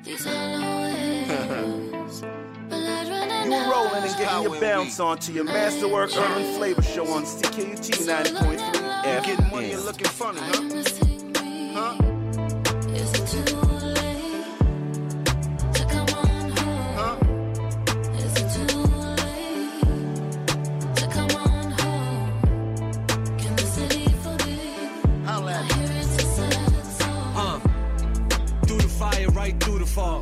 You're rolling and getting your bounce on to your masterwork urban flavor show on CKUT 90.3 FM. Getting money and looking funny, huh? Huh? Is it too late to come on home? Huh? Is it too late to come on home? Can the city forgive? Holla I at me. hear it's a sad song. Through the fire, right through the fog.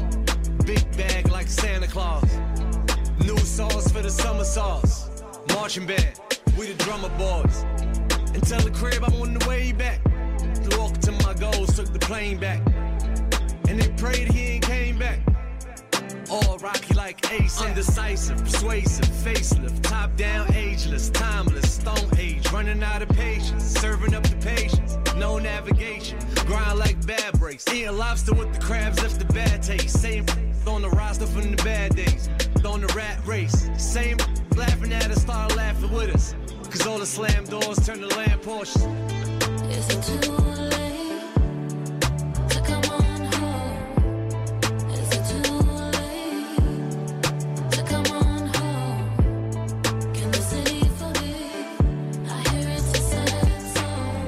Big bag like Santa Claus. New sauce for the summer sauce. Marching band, we the drummer boys. And tell the crib I'm on the way back. Walking to my goals, took the plane back. And they prayed he ain't came back. All rocky like Ace, undecisive, persuasive, facelift, top down, ageless, timeless, stone age, running out of patience, serving up the patience, no navigation, grind like bad breaks, eating lobster with the crabs left the bad taste, same on the roster from the bad days, on the rat race, same laughing at us, start laughing with us, cause all the slam doors turn to land Porsches. Is it too late to come on home? Is it too late to come on home? Can the city forgive? I hear it's a sad song.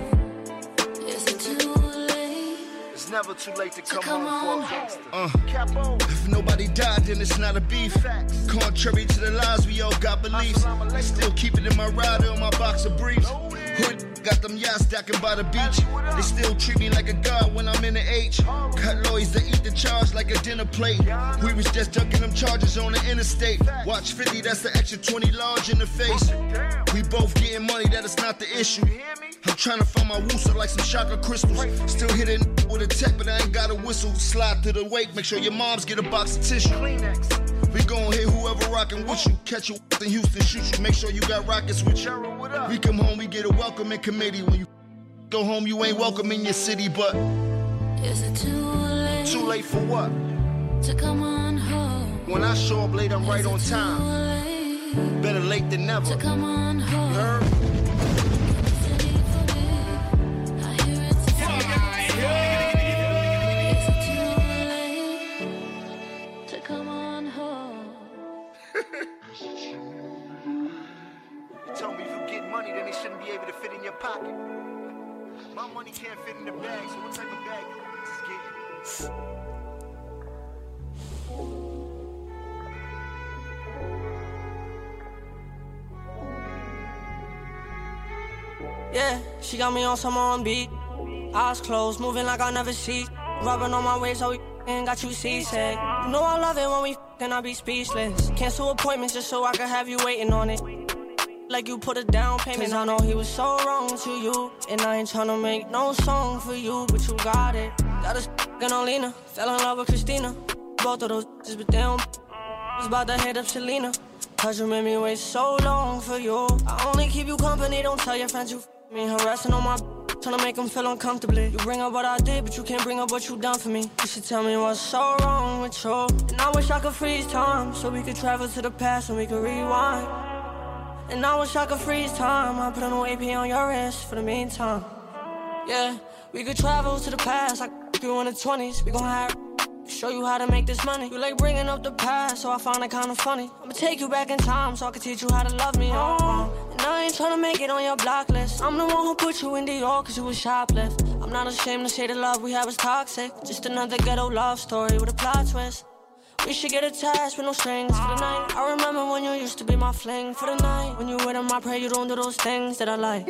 Is it too late? It's never too late to come come home on. for a gangster. Capo. If nobody died, then it's not a beef. Facts. Contrary to the lies, we all got beliefs. I still keep it in my rider on my box of briefs. Hood got them yachts stacking by the beach. They still treat me like a god when I'm in the H. Cut lawyers that eat the charge like a dinner plate. We was just ducking them charges on the interstate. Watch 50, that's the extra 20 large in the face. We both getting money, that is not the issue. I'm trying to find my wooster like some Shaka crystals. Still hitting with a tech, but I ain't got a whistle. Slide through the wake, make sure your moms get a box of tissue. Kleenex. We gon' hit whoever rockin' with you. Catch you in Houston, shoot you. Make sure you got rockets with you. Cheryl, what up? We come home, we get a welcoming committee. When you go home, you ain't welcome in your city, but Is it too late? Too late for what? To come on home. When I show up late, I'm right on Is it time. too late Better late than never. to come on home? You heard? Can the city forgive? I hear it's a sad song. Is it too late to come on home? You told me if you get money, then they shouldn't be able to fit in your pocket. My money can't fit in the bag, so what type of bag you just get? Yeah, she got me on some on beat. Eyes closed, moving like I never see. Rubbing on my waist, so we ain't got you seasick. You know I love it when we and I be speechless. Cancel appointments just so I can have you waiting on it. Like you put a down payment. 'Cause I know he was so wrong to you, and I ain't tryna make no song for you, but you got it. Got us on Lena, fell in love with Christina. Both of those bitches, but they don't. Was about to hit up Selena. 'Cause you made me wait so long for you. I only keep you company, don't tell your friends you me. Harassing on my tryna make them feel uncomfortably. You bring up what I did, but you can't bring up what you done for me. You should tell me what's so wrong with you. And I wish I could freeze time, so we could travel to the past and we could rewind. And I wish I could freeze time, I put an AP on your wrist for the meantime. Yeah, we could travel to the past, like you in the 20s. We gon' have show you how to make this money. You like bringing up the past, so I find it kinda funny. I'ma take you back in time so I can teach you how to love me. And I ain't tryna make it on your block list. I'm the one who put you in Dior 'cause you was shoplift. I'm not ashamed to say the love we have is toxic. Just another ghetto love story with a plot twist. We should get attached with no strings for the night. I remember when you used to be my fling for the night. When you with him, I pray you don't do those things that I like.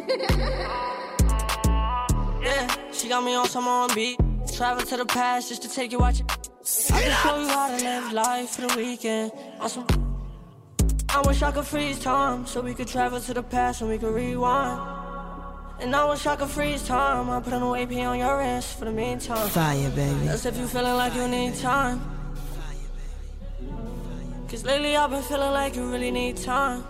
Yeah, she got me on some R&B. Travel to the past just to take you watching. I can show you how to live life for the weekend. Awesome. I wish I could freeze time so we could travel to the past and we could rewind. And I wish I could freeze time. I put an AP on your wrist for the meantime. Fire, baby. That's if you feeling like you need time. 'Cause lately I've been feeling like you really need time.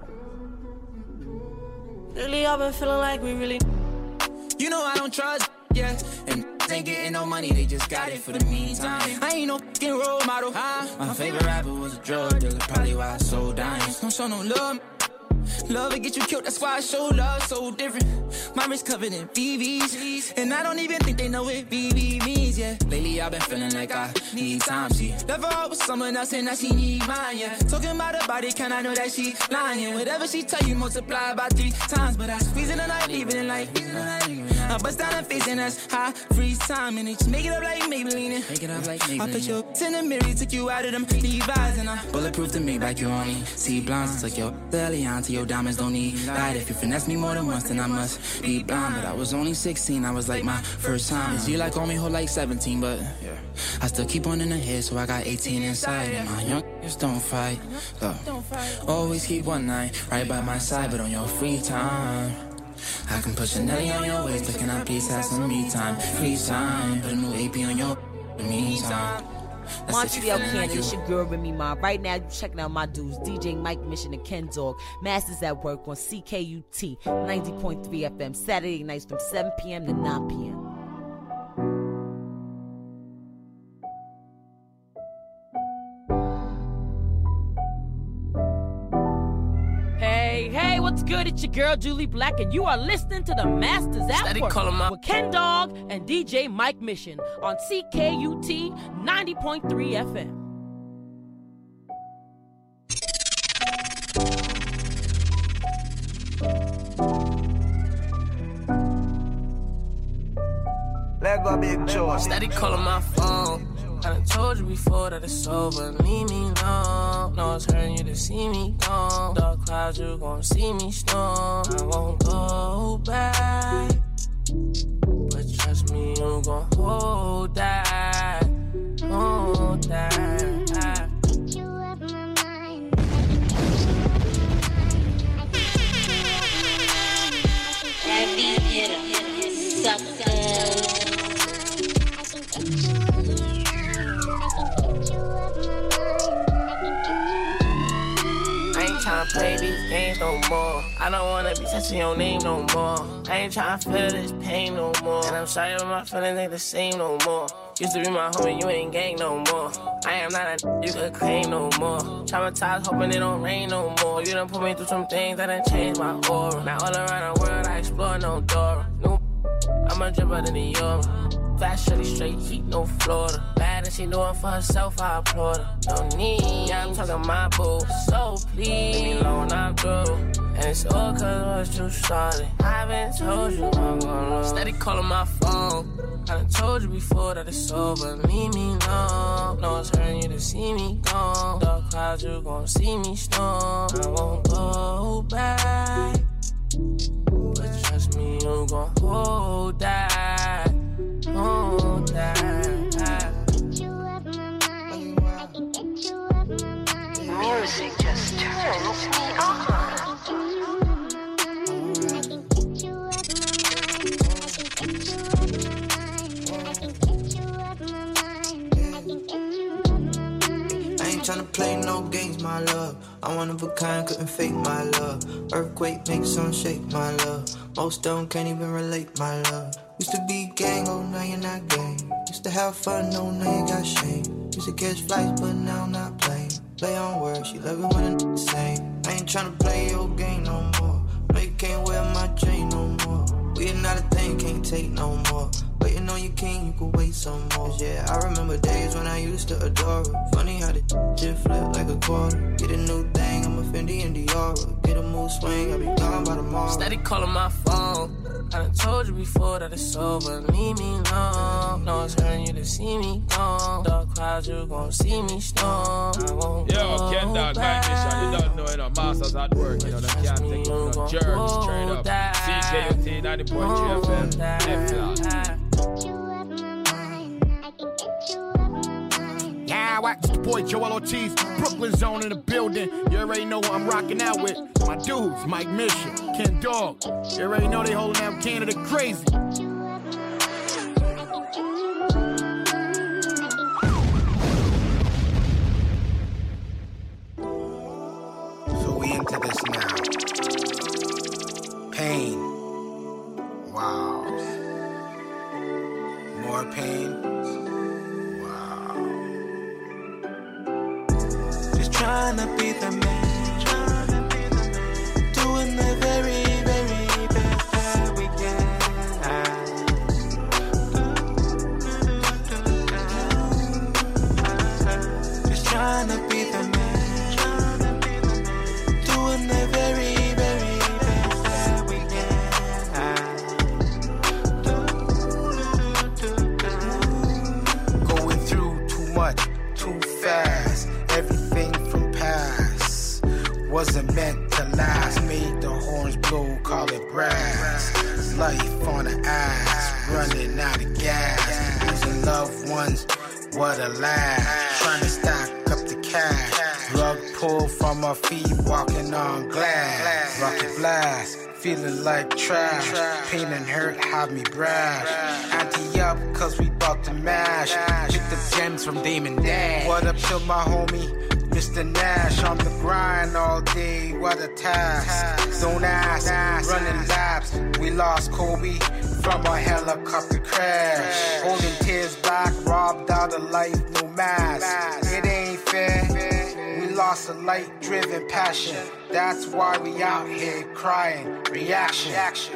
Lately I've been feeling like we really. You know I don't trust, yeah. And ain't getting no money, they just got it for the meantime. I ain't no fucking role model. My favorite rapper was a drug dealer, probably why I sold dimes. Don't show no love. Love will get you killed, that's why I show love so different. My wrist covered in BBs, and I don't even think they know what BB means, yeah. Lately I've been feeling like I need time, she left her out with someone else and now she need mine, yeah. Talking about her body, can I know that she lying? Whatever she tell you, multiply by 3 times. But I squeeze in the night, leaving it like I bust down her face and that's high freeze time. And they just make it up like Maybelline. I put your in the mirror, took you out of them Levi's, and I bulletproof to make like you only see blinds. Took your Delion to your diamonds, don't need light. If you finesse me more than once, then I must be blind. But I was only 16, I was like my first time. Is you like on me whole like 17, but yeah, I still keep on in the head, so I got 18 inside. And my young just don't fight. Always keep one night right by my side, but on your free time I can put Chanel on your waist, but can I please have some me time? Free time, put a new AP on your meantime. Montreal, Canada, it's your girl Remy Ma. Right now, you checking out my dudes, DJ Mike Mission and Ken Dog. Masters at work on CKUT 90.3 FM, Saturday nights from 7 p.m. to 9 p.m. Hey, what's good? It's your girl Julie Black, and you are listening to the Masters at Work with Ken Dog and DJ Mike Mission on CKUT 90.3 FM. Let go, big Joe. Steady calling my phone. I done told you before that it's over, leave me alone. No, it's hurting you to see me gone. Dark clouds, you gon' see me storm. I won't go back, but trust me, you gon' hold that, hold that. Heavy hitter, sucker. Tryna play these games no more. I don't wanna be touching your name no more. I ain't tryna feel this pain no more. And I'm sorry when my feelings ain't the same no more. Used to be my homie, you ain't gang no more. I am not a you could claim no more. Traumatized, hoping it don't rain no more. You done put me through some things that done changed my aura. Now all around the world I explore no door. New, I'm a jumper than the Euro. Fast, shorty, straight heat, no Florida. Bad and she doing for herself, I applaud her. No need, yeah, I'm talking my boo. So please, leave me alone, I'm through. And it's all cause what you started. I haven't told you I'm gonna lose. Steady calling my phone. I done told you before that it's over, leave me alone. No, it's hurting you to see me gone. Dark clouds, you gon' see me storm. I won't go back, but trust me, you gon' hold that. Oh, that. Music just turns me on. I ain't tryna play no games, my love. I'm one of a kind, couldn't fake my love. Earthquake makes some shake, my love. Most of them can't even relate, my love. Used to be gang, oh now you're not gang. Used to have fun, oh now you got shame. Used to catch flights, but now I'm not playing. Play on words, she love it when it's the same. I ain't tryna play your game no more. No, you can't wear my chain no more. We're not a thing, can't take no more. Waiting on your king, you could wait some more. Yeah, I remember days when I used to adore her. Funny how the shit flip like a quarter. Get a new thing, I'm a Fendi and Diora. Get a mood swing, I'll be gone by tomorrow. Steady calling my phone. I done told you before that it's over, leave me alone. No, it's hurting you to see me gone. Dark clouds, you gon' see me storm. I won't go Ken Dog, back. Mike Mission, you don't know, you know, Masters at Work, you know, they can't take no jerks straight up. CKUT 90.3 FM, F-Lot. Yeah, watch the boy Joel Ortiz, Brooklyn Zone in the building. You already know what I'm rocking out with. My dudes, Mike Mission, Ken Dog. You already know they holding down Canada crazy. So we into this now. Pain. Wow. More pain. Trying to be the man, do tryna be the man, doing the very, very best that we can. Going through too much, too fast. Everything from past wasn't meant to last. Made the horns blow, call it brass. Life on the ass, running out of gas. Losing loved ones, what a laugh. Trying to stack up the cash. Rug pulled from my feet, walking on glass. Rocket blast, feeling like trash. Pain and hurt have me brash. Ante up, cause we bout to mash. Picked up gems from Damon Dash. What up to my homie, Mr. Nash? On the grind all day, what a task. Don't ask, running laps. We lost Kobe from a helicopter crash. Holding tears back, robbed out of life, no mask. It ain't fair. We lost a light-driven passion. That's why we out here crying. Reaction.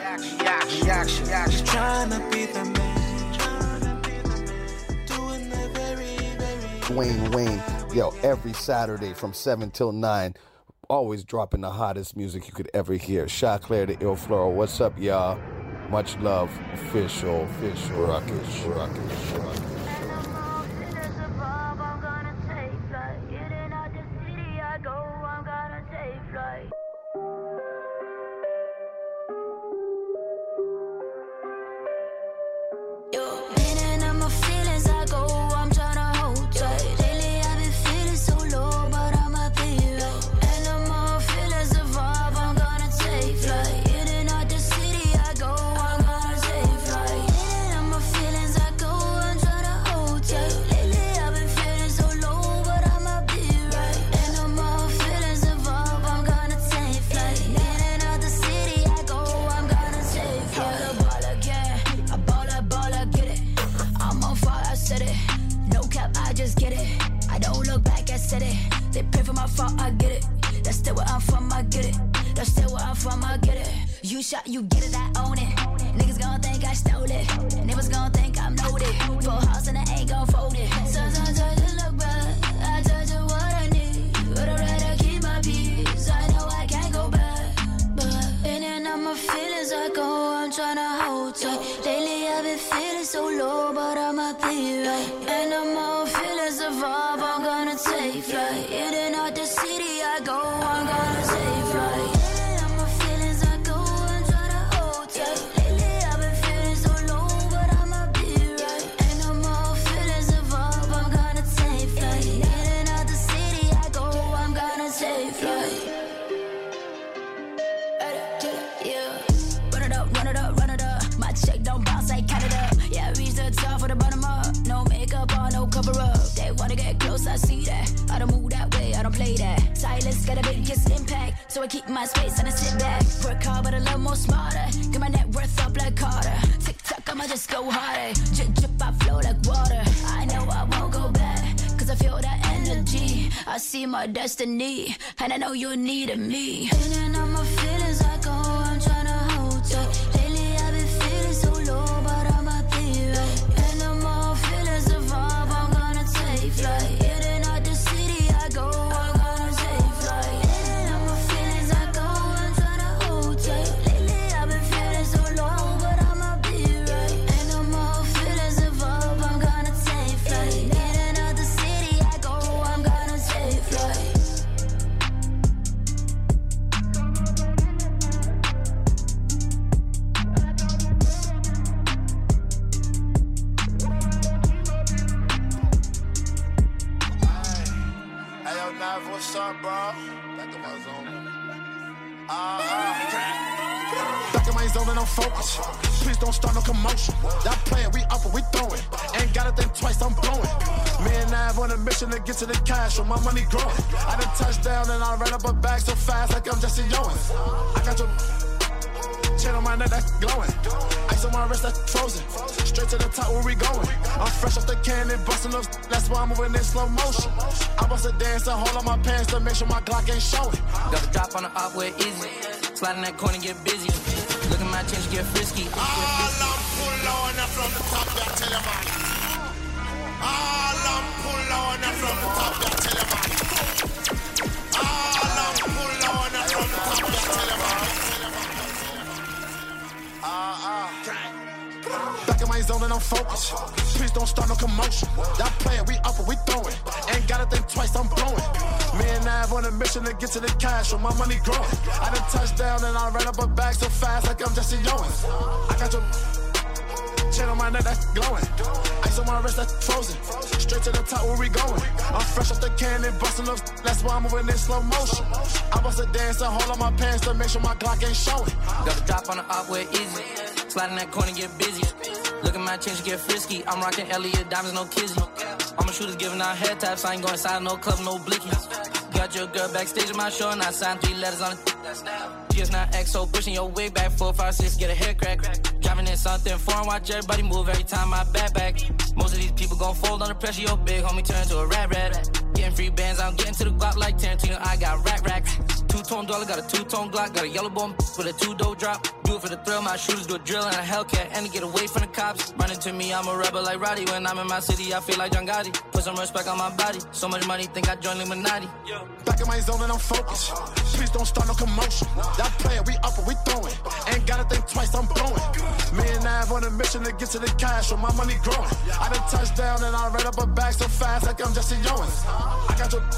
Just tryna be the man, doing the very, very. Wayne, yo, every Saturday from 7 till 9, always dropping the hottest music you could ever hear. Shot Claire, the Ill Floral. What's up, y'all? Much love, official, Ruckish. You get it, I own it. Niggas gon' think I stole it. Niggas gon' think I'm loaded. Full house and I ain't gon' fold it. Sometimes I just look back. I tell you what I need, but I'd rather keep my peace. I know I can't go back, but in and out my feelings I go. I'm tryna hold tight. Lately I've been feeling so low, but I'ma be right. And the more feelings evolve, I'm gonna take flight. In and out the city I go. I'm gonna take flight. I see that. I don't move that way, I don't play that. Silence got a biggest impact, so I keep my space and I sit back. Work hard, but a little more smarter. Get my net worth up like Carter. Tick tock, I'ma just go harder. Drip, drip, I flow like water. I know I won't go back, cause I feel that energy. I see my destiny, and I know you're needing me. In and out my feelings, I go. I'm tryna hold tight. Lately I've been feeling so low, but I'ma be right. And the more feelings evolve, I'm gonna take flight. What's up, bro? Back in my zone. Back in my zone and I'm focused. Please don't start no commotion. Y'all playing, we up and we throwing. Ain't gotta think twice, I'm blowing. Me and Nav on a mission to get to the cash, so my money growing. I done touchdown and I ran up a bag so fast like I'm Jesse Owens. I got your chain on my neck that's glowing. Ice on my wrist that's frozen. Straight to the top where we going. I'm fresh off the cannon, busting up. That's why I'm moving in slow motion. I bust a dance and hold on my pants to make sure my Glock ain't showing. Got the drop on the up where easy. Sliding that corner, get busy. Look at my change, get frisky. All I'm pull on from the top, I tell you man. All I'm pull on from the top, I tell you man. I'm focused. Please don't start no commotion. Y'all playing, we up and we throwing. Ain't gotta think twice, I'm blowing. Me and Nav on a mission to get to the cash, so my money growing. I done touched down and I ran up a bag so fast like I'm Jesse Owens. I got your chain on my neck that's glowing. Ice on my wrist that's frozen. Straight to the top where we going. I'm fresh off the cannon, busting up. That's why I'm moving in slow motion. I bust a dance and hold on my pants to make sure my Glock ain't showing. Got the drop on the up where easy. Slide in that corner, get busy. Look at my change, get frisky. I'm rocking Elliot diamonds, no kizzy. All my shooters giving out head taps. I ain't going inside no club, no blickies. Got your girl backstage at my show and I signed 3 letters on it. Just not XO, pushing your wig back 4, 5, 6, get a hair crack. Driving in something foreign, watch everybody move every time I back. Most of these people gon' fold under pressure, your big homie turn to a rat. Getting free bands, I'm getting to the Glock like Tarantino, I got racks. 2-tone dollar, got a 2-tone Glock, got a yellow bomb with a 2-dough drop. Do it for the thrill, my shooters do a drill and a Hellcat, and to get away from the cops. Running to me, I'm a rebel like Roddy. When I'm in my city, I feel like John Gotti. Put some respect on my body, so much money, think I joined Illuminati. Back in my zone and I'm focused. Please don't start no commotion. Y'all playing, we up and we throwing. Ain't gotta think twice, I'm blowing. Me and Nav on a mission to get to the cash, so my money growing. I done touched down and I ran up a bag so fast like I'm Jesse Owens. I got your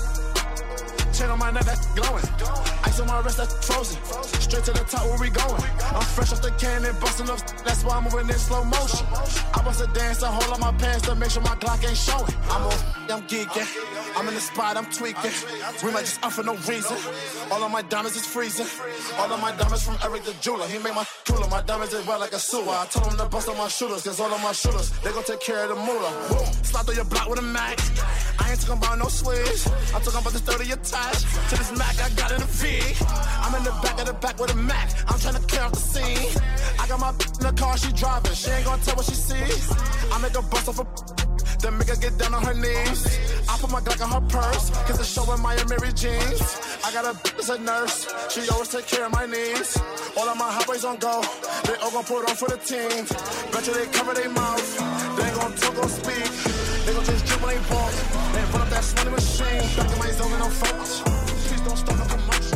chain on my neck that's glowing. Ice on my wrist that's frozen. Straight to the top where we going. I'm fresh off the cannon, busting up. That's why I'm moving in slow motion. I bust a dance and hold on my pants to make sure my Glock ain't showing. I'm geeking. I'm in the spot, I'm tweaking. We might just up for no reason. All of my diamonds is freezing. All of my diamonds from Eric the jeweler. He made my cooler. My diamonds is wet like a sewer. I told him to bust on my shooters, cause all of my shooters, they gon' take care of the moolah. Slide through your block with a Mac. I ain't talking about no switch. I'm talking about this 30 attached to this Mac I got in the V. I'm in the back with a Mac. I'm trying to clear out the scene. I got my in the car, she driving. She ain't gonna tell what she sees. I make her bust off a then make her get down on her knees. I put my Glock in her purse, cause it's showing my Mary jeans. I got a bitch as a nurse, she always take care of my needs. All of my highways on go, they all gon' put on for the team. Bet you they cover their mouth, they ain't gon' talk or speak. They gon' just drip when they walk, they run up that smelly machine. Back in my zone and I'm focused, please don't stop no commotion.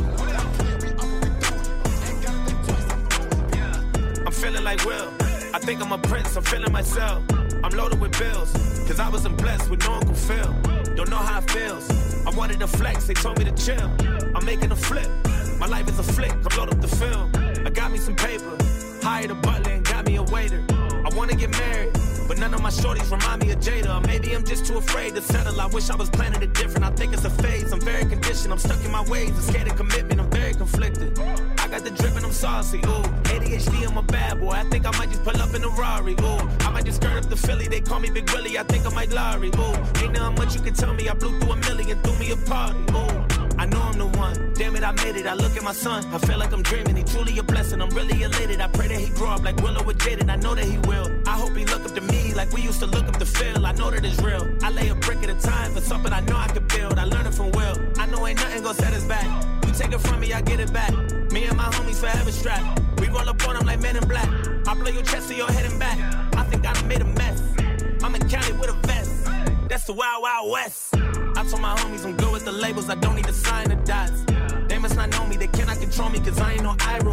I'm feeling like Will, I think I'm a prince, I'm feeling myself. I'm loaded with bills, cause I wasn't blessed with no Uncle Phil. Don't know how it feels. I wanted to flex, they told me to chill. I'm making a flip, my life is a flick, I'm loaded up the film. I got me some paper, hired a butler and got me a waiter. I wanna get married, but none of my shorties remind me of Jada. Or maybe I'm just too afraid to settle, I wish I was planning it different. I think it's a phase, I'm very conditioned, I'm stuck in my ways. I'm scared of commitment, I'm very conflicted. I got the drip and I'm saucy, ooh. ADHD, I'm a bad boy, I think I might just pull up in a Rari, ooh. I might just skirt up the Philly, they call me Big Willie, I think I might Larry, ooh. Ain't nothing much you can tell me, I blew through 1 million, threw me a party, ooh. I know I'm the one, damn it, I made it, I look at my son, I feel like I'm dreaming, he truly a blessing, I'm really elated, I pray that he grow up like Willow with Jaden, I know that he will. I hope he look up to me like we used to look up to Phil, I know that it's real. I lay a brick at a time for something I know I could build, I learned it from Will. I know ain't nothing gonna set us back, you take it from me, I get it back. Me and my homies forever strapped, we roll up on them like Men in Black. I blow your chest to your head and back, I think I done made a mess. I'm in Cali with a vest, that's the Wild Wild West. I told my homies I'm good with the labels, I don't need to sign the dots. They must not know me, they cannot control me, cause I ain't no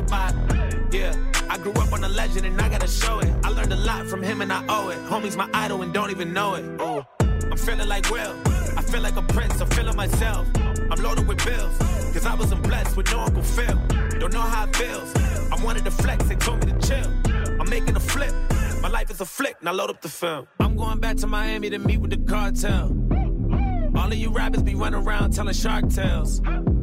iRobot. Yeah, I grew up on a legend and I gotta show it. I learned a lot from him and I owe it. Homie's my idol and don't even know it. Ooh. I'm feeling like Will, I feel like a prince, I'm feeling myself. I'm loaded with bills, cause I wasn't blessed with no Uncle Phil. Don't know how it feels, I wanted to flex, they told me to chill. I'm making a flip, my life is a flick, now load up the film. I'm going back to Miami to meet with the cartel. All of you rappers be running around telling shark tales.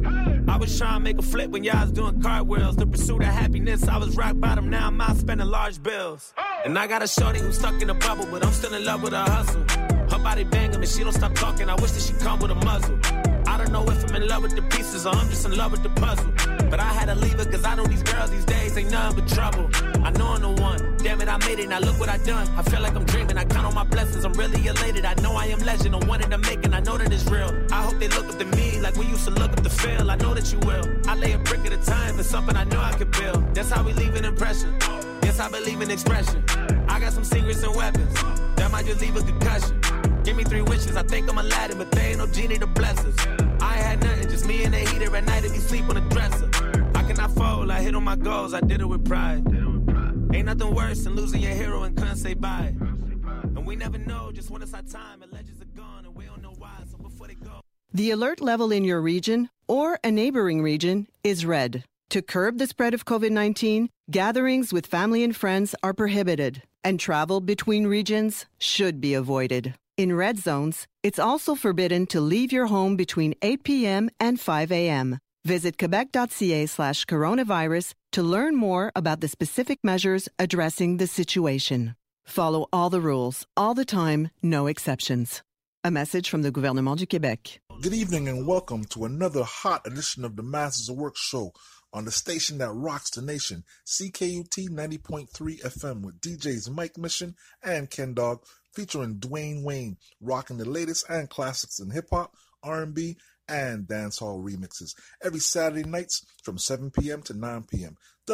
I was trying to make a flip when y'all was doing cartwheels. The pursuit of happiness, I was rock bottom, now I'm out spending large bills. And I got a shorty who's stuck in a bubble, but I'm still in love with her hustle. Her body banging, but she don't stop talking, I wish that she come with a muzzle. I don't know if I'm in love with the pieces or I'm just in love with the puzzle. But I had to leave her cause I know these girls these days ain't nothing but trouble. I know I'm the one, damn it I made it, now look what I done. I feel like I'm dreaming, I count on my blessings, I'm really elated. I know I am legend, I'm one in the making, I know that it's real. I hope they look up to me like we used to look up to Phil, I know that you will. I lay a brick at a time for something I know I can build. That's how we leave an impression, yes I believe in expression. I got some secrets and weapons, that might just leave a concussion. Give me 3 wishes, I think I'm Aladdin, but there ain't no genie to bless us. I ain't had nothing, just me and the heater at night if you sleep on the dresser. I cannot fold, I hit on my goals, I did it with pride. Ain't nothing worse than losing your hero and couldn't say bye. We never know, just when it's our time, and legends are gone, and we don't know why, so before they go. The alert level in your region or a neighboring region is red. To curb the spread of COVID-19, gatherings with family and friends are prohibited, and travel between regions should be avoided. In red zones, it's also forbidden to leave your home between 8 p.m. and 5 a.m. Visit quebec.ca/coronavirus to learn more about the specific measures addressing the situation. Follow all the rules, all the time, no exceptions. A message from the Gouvernement du Québec. Good evening and welcome to another hot edition of the Masters of Work show on the station that rocks the nation, CKUT 90.3 FM with DJs Mike Mission and Ken Dog, featuring Dwayne Wayne, rocking the latest and classics in hip-hop, R&B, and dancehall remixes every Saturday nights from 7 p.m. to 9 p.m.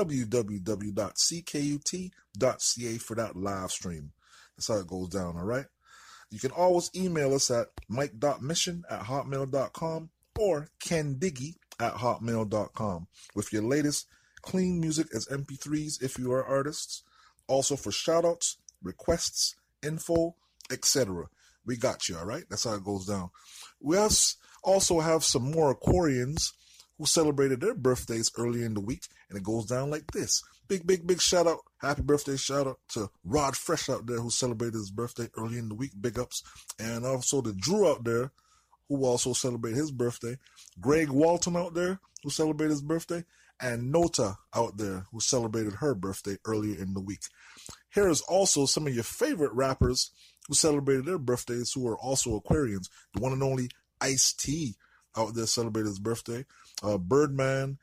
www.ckut.ca for that live stream. That's how it goes down, all right? You can always email us at mike.mission@hotmail.com or kendiggy@hotmail.com with your latest clean music as MP3s if you are artists. Also for shoutouts, requests, info, etc. We got you, all right? That's how it goes down. We also have some more Aquarians who celebrated their birthdays earlier in the week, and it goes down like this. Big shout out, happy birthday shout out to Rod Fresh out there who celebrated his birthday early in the week, big ups. And also to Drew out there who also celebrated his birthday, Greg Walton out there who celebrated his birthday, and Nota out there who celebrated her birthday earlier in the week. Here is also some of your favorite rappers who celebrated their birthdays who are also Aquarians. The one and only Ice-T out there celebrated his birthday. Birdman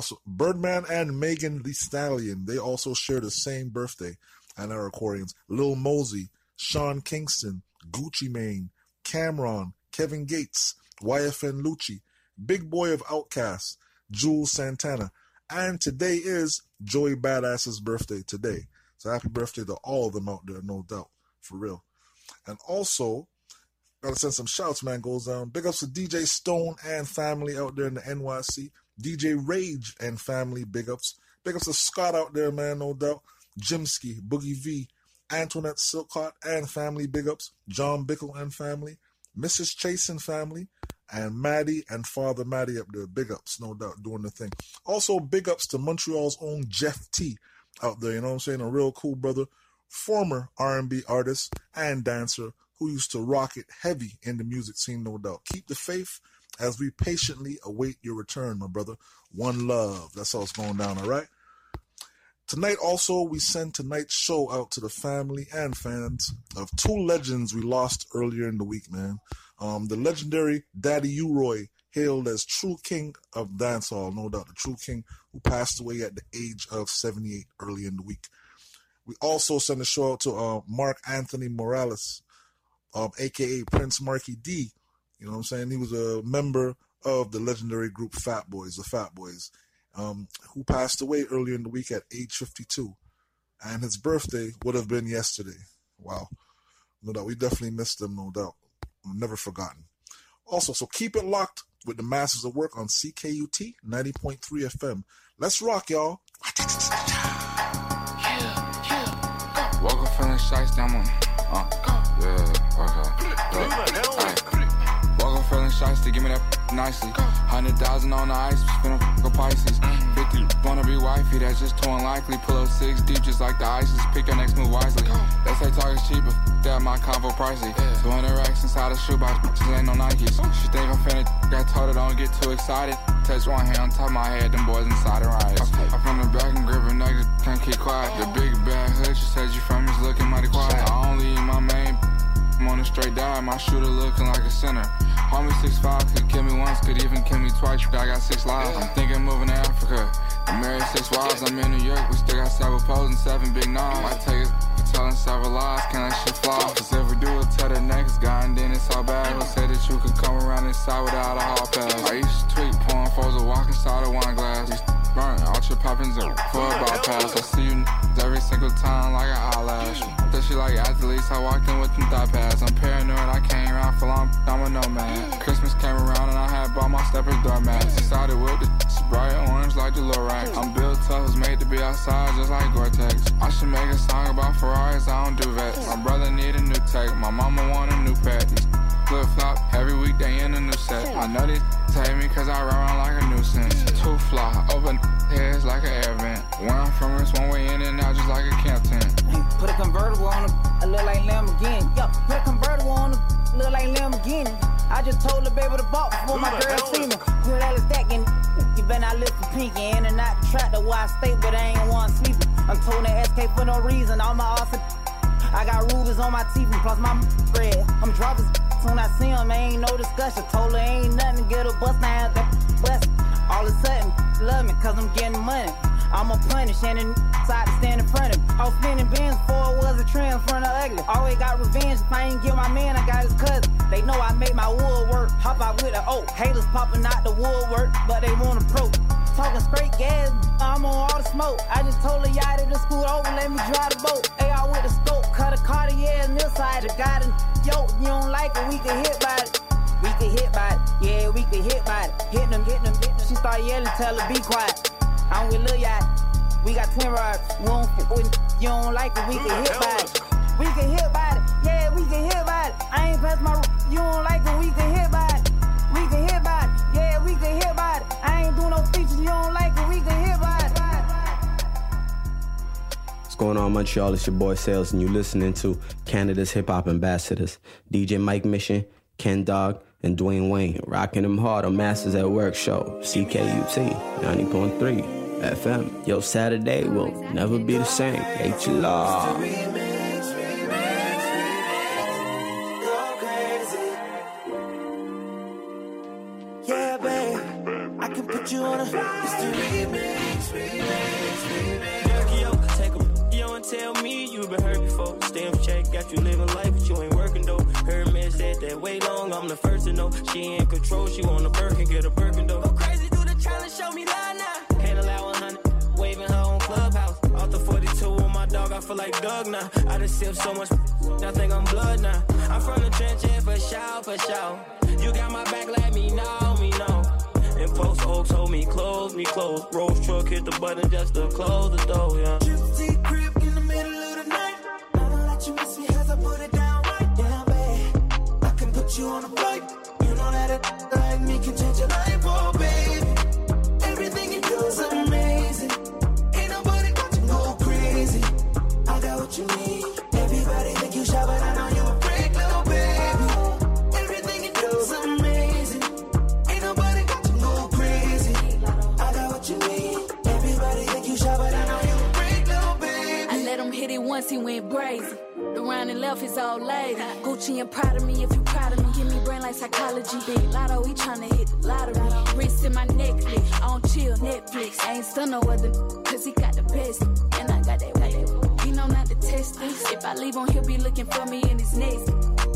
and Megan Thee Stallion, they also share the same birthday and are Aquarians. Lil Mosey, Sean Kingston, Gucci Mane, Cameron, Kevin Gates, YFN Lucci, Big Boy of Outkast, Jules Santana, and today is Joey Badass's birthday today. So happy birthday to all of them out there, no doubt, for real. And also, gotta send some shouts, man, goes down. Big ups to DJ Stone and family out there in the NYC. DJ Rage and family, big ups. Big ups to Scott out there, man, no doubt. Jimsky, Boogie V, Antoinette Silcott and family, big ups. John Bickle and family. Mrs. Chase and family. And Maddie and Father Maddie up there, big ups, no doubt, doing the thing. Also, big ups to Montreal's own Jeff T out there, you know what I'm saying? A real cool brother. Former R&B artist and dancer who used to rock it heavy in the music scene, no doubt. Keep the faith as we patiently await your return, my brother. One love. That's how it's going down, all right? Tonight also, we send tonight's show out to the family and fans of two legends we lost earlier in the week, man. The legendary Daddy U-Roy, hailed as true king of dancehall, no doubt, the true king who passed away at the age of 78 early in the week. We also send a show out to Mark Anthony Morales, a.k.a. Prince Marky D. You know what I'm saying? He was a member of the legendary group Fat Boys, the Fat Boys, who passed away earlier in the week at age 52. And his birthday would have been yesterday. Wow. No doubt. We definitely missed them, no doubt. Never forgotten. Also, so keep it locked with the Masters of Work on CKUT 90.3 FM. Let's rock, y'all. Woke up feeling shiesty, I'm on. Woke up feeling shiesty, give me that nicely. 100,000 on the ice, spin a Pisces. 50 wanna be wifey, that's just too unlikely. Pull up 6 deep, just like the ISIS. Pick your next move wisely. They say talk is cheap, but that my combo pricey. 200 racks inside a shoebox, just ain't no Nikes. She think I'm finna, got told her don't get too excited. Touch one hand on top of my head, them boys inside the riot. I'm from the back and gripping niggas, can't keep quiet. The big bad hood, she said you from is looking mighty quiet. I only eat my main, I'm on a straight dive, my shooter looking like a center. Homie 6'5", could kill me once, could even kill me twice. I got 6 lives, I'm thinking moving to Africa. I'm married 6 wives, I'm in New York, we still got several poles and 7 big knobs. Might take it for telling several lies, can that shit fly? Cause if we do it, tell the next guy, and then it's all bad. Who said that you could come around inside without a hall pass? I used to tweet, pouring foes a walk inside a wine glass. Burn out your poppins up for a bypass. I see you every single time like an eyelash. That she like athletes, I walked in with them thigh pads. I'm paranoid, I can't ride for long, I'm a nomad. Christmas came around and I had bought my steppers doormats. Decided with the bright orange like the Lorax. I'm built tough, was made to be outside just like Gore-Tex. I should make a song about Ferraris, I don't do vets. My brother need a new tech, my mama want a new pet. These flip-flop every weekday in a new set. I know these hate me cause I ride around like a nuisance. Too fly, open heads like an air vent. Where I'm from, it's one way in and out just like a camp tent. Put a convertible on I look like Lamborghini. Yo, put a convertible on look like Lamborghini. I just told the baby to balk before my girl see me. Put all the stacking, you better not live for pinky. In and out the trap, the why I stay, but I ain't one sleeping. I'm told that SK for no reason. All my awesome, I got rubies on my teeth and plus my red. I'm dropping when I see him, ain't no discussion. Told her ain't nothing to get a bust down that bust. All of a sudden, love me cause I'm getting money. I'ma punish and decide to stand in front of him. I was spinning bins before it was a trend in front of ugly. Always got revenge. If I ain't get my man, I got his cousin. They know I make my wood work. Hop out with a oak. Haters popping out the woodwork, but they want approach. Talking straight gas, I'm on all the smoke. I just told the yachty to scoot over, let me drive the boat. Hey, I with the scope, cut a Cartier mill side. Got a yoke, you don't like it, we can hit by it. We can hit by it, yeah, we can hit by it. Hit them. She start yelling, tell her be quiet. I'm with Lil Yacht, we got twin rods. You don't like it, we can hit by it. We can hit by it, yeah, we can hit by it. I ain't past my, you don't like it, we can hit by it. We can hit by it, yeah, we can hit by it. I ain't do no features, you don't like it, we can hit by it. What's going on, Montreal? It's your boy Sales, and you listening to Canada's Hip Hop Ambassadors, DJ Mike Mission, Ken Dog, and Dwayne Wayne, rocking them hard on Masters at Work show, CKUT 90.3 FM. Yo, Saturday will never be the same. H-Law. Yeah, babe, I can put you on a. It's the remix. Yo, take a yo and tell me you been hurt before. Stay on check, got you living life, but you ain't working though. Her man said that way long, I'm the first to know. She in control, she want a Birkin, get a Birkin though. Go crazy, do the challenge, show me line now. Can't allow 100, waving her on Clubhouse. Off the 42 on my dog, I feel like Doug now. I done sipped so much, I think I'm blood now. I'm from the trench, yeah, for sure. You got my back, let me know, me know. And Post Oaks hold me close. Rose truck hit the button just to close the door, yeah. Gypsy crib in the middle of the night. I don't let you miss me as I put it down right down, babe. I can put you on a flight. You know that a like me can change your life, oh, baby. Everything you do is amazing. Ain't nobody got to go crazy. I got what you need. Everybody think you shy, but I know you a freak, little baby. Everything you do is amazing. Ain't nobody got to go crazy. I got what you need. Everybody think you shy, but I know you a freak, little baby. I let him hit it once, he went brazy. The round and left is all lady. Gucci and proud of me if you proud of me. Give me brain like psychology. Big lotto, he tryna hit the lottery. Wrist in my necklace, on chill, Netflix. I ain't still no other cause he got the best. And I got that way. He know not to test this. If I leave him, he'll be looking for me in his next.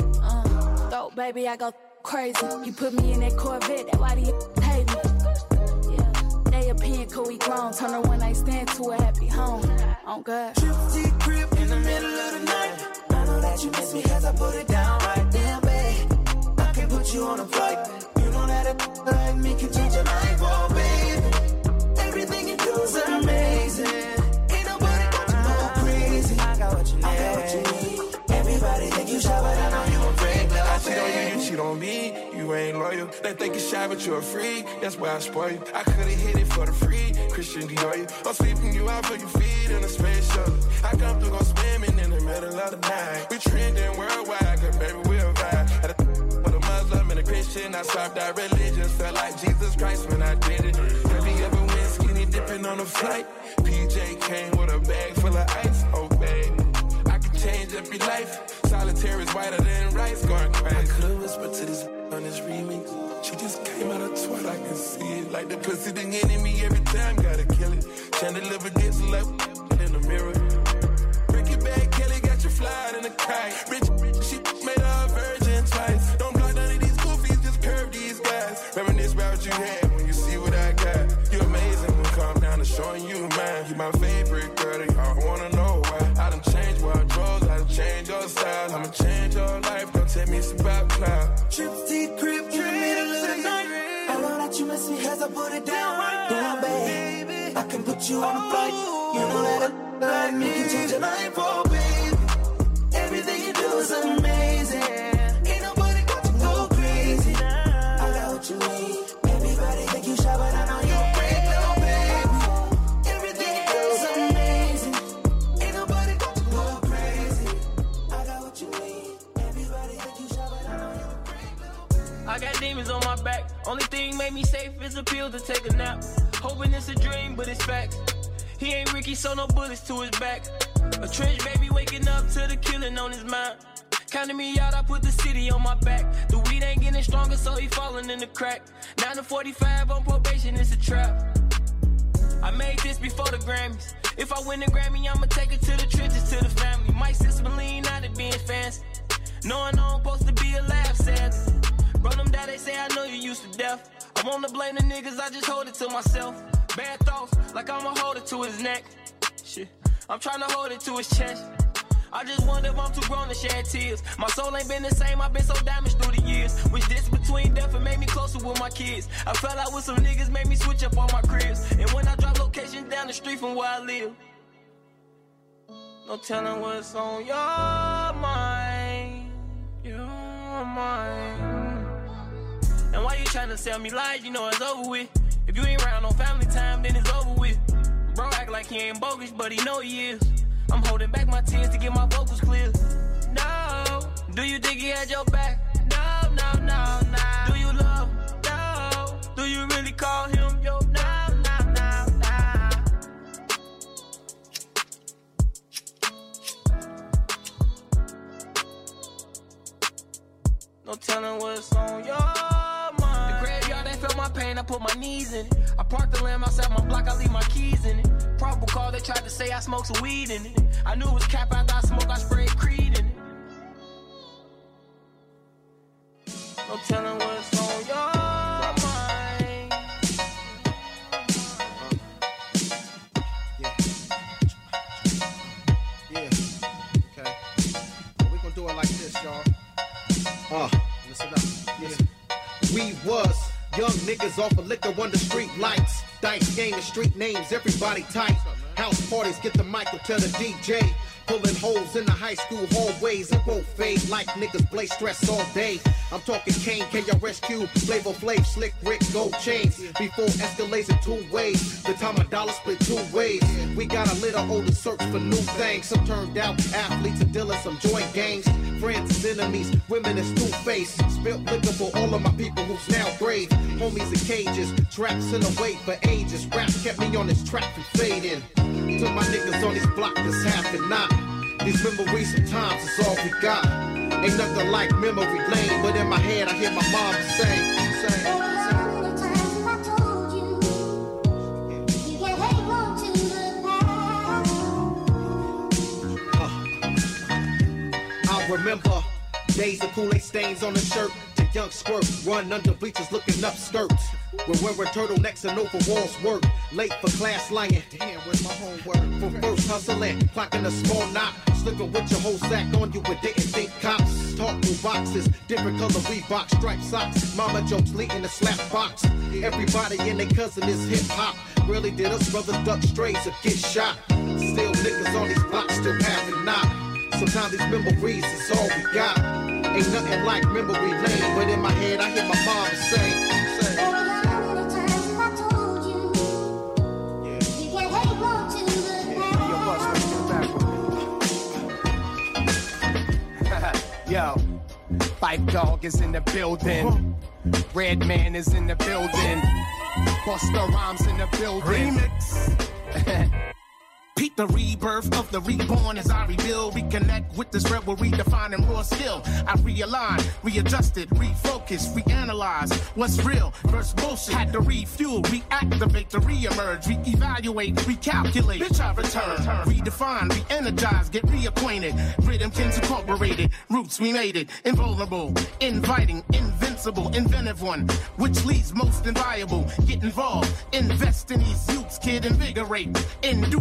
Throat, baby, I go crazy. He put me in that Corvette, that's why he hate me. Yeah, they opinion, cool, we grown. Turn a one night stand to a happy home. Oh, God. Gypsy crib in the middle of the night. I know that you miss me cause I put it down right there, babe. I can put you on a flight. You know that a like me can change your life, oh, baby. Everything you do is amazing. Ain't nobody got to go crazy. I got what you need. Everybody think you shy, but I know you a freak. I cheat on you, you cheat on me. You ain't loyal. They think you shy, but you're a freak. That's why I spoil you. I could've hit it for the free. Christian Dior, you. I'm sweeping you out for your feet in a space shuttle. I come through, go swimming in the middle of the night. We trending worldwide, cause baby, we'll vibe. Had a for the Muslim and a Christian. I swapped out religions. Felt like Jesus Christ when I did it. Have you ever went skinny dipping on a flight? PJ came with a bag full of ice. Oh, baby. Change up your life. Solitaire is whiter than rice, going crazy. I could've whispered to this on this remix. She just came out of twat, I can see it. Like the pussy the enemy every time, gotta kill it. Chandelier gets left in the mirror. Ricky Bag Kelly got you flying in a kite. Rich, she made her a virgin twice. Don't block none of these goofies, just curve these guys. Reminisce about what you had when you see what I got. You're amazing when calm down to showing you mine. You my favorite girl, y'all wanna know why. I done changed wardrobes, I done changed your style. I'ma change your life, don't tell me it's about cloud. Gypsy crib in the middle of the night. I put it down right down, baby. I can put you on a flight. You know that a like me can change your life, oh baby. Everything you do is amazing. Ain't nobody got to go crazy. I got what you need. Everybody think you shy, but I know you a great little baby. Everything you do is amazing. Ain't nobody got to go crazy. I got what you need. Everybody think you shy, but I know you a great little baby. I got demons on my back. Only thing made me safe is a pill to take a nap. Hoping it's a dream, but it's facts. He ain't Ricky, so no bullets to his back. A trench baby waking up to the killing on his mind. Counting me out, I put the city on my back. The weed ain't getting stronger, so he falling in the crack. 9 to 45 on probation, it's a trap. I made this before the Grammys. If I win the Grammy, I'ma take it to the trenches, to the family. Might sister lean out of being fancy. Knowing I'm supposed to be a laugh, sad. Bro, them dad, they say I know you used to death. I wanna blame the niggas, I just hold it to myself. Bad thoughts, like I'ma hold it to his neck. Shit, I'm trying to hold it to his chest. I just wonder if I'm too grown to shed tears. My soul ain't been the same, I've been so damaged through the years. Which this between death and made me closer with my kids. I fell out with some niggas, made me switch up on my cribs. And when I drop location down the street from where I live, no telling what's on your mind. Your mind. And why you tryna sell me lies, you know it's over with. If you ain't around on family time, then it's over with. Bro act like he ain't bogus, but he know he is. I'm holding back my tears to get my vocals clear. No, do you think he had your back? No, no, no, no. Do you love? No. Do you really call him your? No, no, no, no. No telling what's on your mind. The graveyard ain't felt my pain, I put my knees in it. I parked the lamb outside my block, I leave my keys in it. Probable call, they tried to say I smoked some weed in it. I knew it was cap after I smoked, I sprayed Creed in it. No telling what's on your mind. Yeah. Okay. Well, we gonna do it like this, y'all. Listen up. Listen. We was young niggas off of liquor under street lights. Dice game and street names, everybody tight. House parties, get the mic, tell the DJ. Pulling holes in the high school hallways, it won't fade like niggas play stress all day. I'm talking Kane, KRSQ, Flavor Flav, Slick Rick, Gold Chains. Before escalates in 2 ways, the time a dollar split 2 ways. We got a little older search for new things. Some turned out athletes and dealers, some joint gangs. Friends and enemies, women is two-faced. Spilt liquor for all of my people who's now grave. Homies in cages, traps in the wait for ages. Rap kept me on this track from fading. To my niggas on this block that's half and not. These memories sometimes is all we got. Ain't nothing like memory lane, but in my head I hear my mom say. I remember days of Kool-Aid stains on the shirt. The young squirt run under bleachers looking up skirts. We're wearing turtlenecks and overalls work. Late for class lying. Damn, where's my homework? For first hustling, clocking a small knot. Slipping with your whole sack on you but didn't think cops. Talk through boxes, different color Reebok, striped socks. Mama jokes leading the slap box. Everybody and their cousin is hip hop. Really did us brothers duck strays or get shot. Still niggas on these blocks still having not. Sometimes these memories is all we got. Ain't nothing like memory lane, but in my head I hear my mom say. Yo, Fife Dog is in the building. Red Man is in the building. Busta Rhymes in the building. Remix. Peep the rebirth of the reborn as I rebuild, reconnect with this rebel, redefining raw skill. I realign, readjusted, refocus, reanalyze what's real versus bullshit. Had to refuel, reactivate, to reemerge, reevaluate, recalculate. Bitch, I return, redefine, reenergize, get reacquainted. Rhythmkins incorporated, roots we made it, invulnerable, inviting, invincible, inventive one, which leads most inviolable. Get involved, invest in these youths, kid, invigorate, induce that all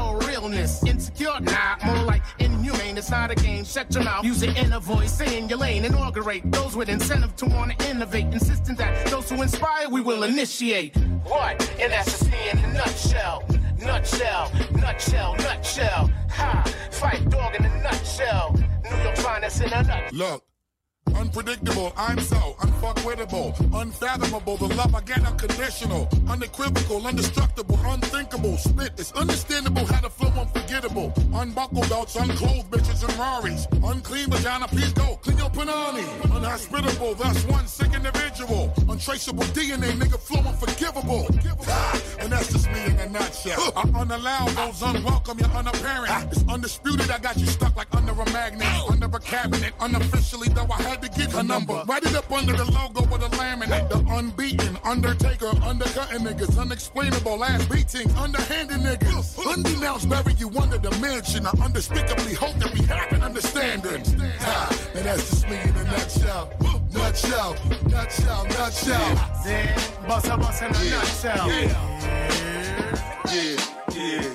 no realness. Insecure, nah, more like inhumane. It's not a game. Shut your mouth, use your inner voice, stay in your lane, inaugurate those with incentive to want to innovate, insisting that those who inspire we will initiate. What? And that's just me in a nutshell. Nutshell, nutshell, nutshell. Ha! Fight dog in a nutshell. New York finest in a nutshell. Look. Unpredictable, I'm so unfuckwittable, unfathomable, the love I get unconditional, unequivocal, indestructible, unthinkable, spit, it's understandable how to flow unforgettable, unbuckle belts, unclothed bitches and Raris, unclean vagina, please go, clean your panani, unhospitable, thus one sick individual, untraceable DNA, nigga flow unforgivable, and that's just me in a nutshell, I unallow those unwelcome, you're unapparent, it's undisputed, I got you stuck like under a magnet, under a cabinet, unofficially though I had to get her number. Write it up under the logo with a laminate. The unbeaten, undertaker, undercutting niggas, unexplainable ass beatings, underhanded niggas. Undenounced, bury you under the mansion. I unspeakably hope that we have an understanding. And that's just me in a nutshell. Nutshell, nutshell, nutshell. Then, bust in a nutshell. Yeah.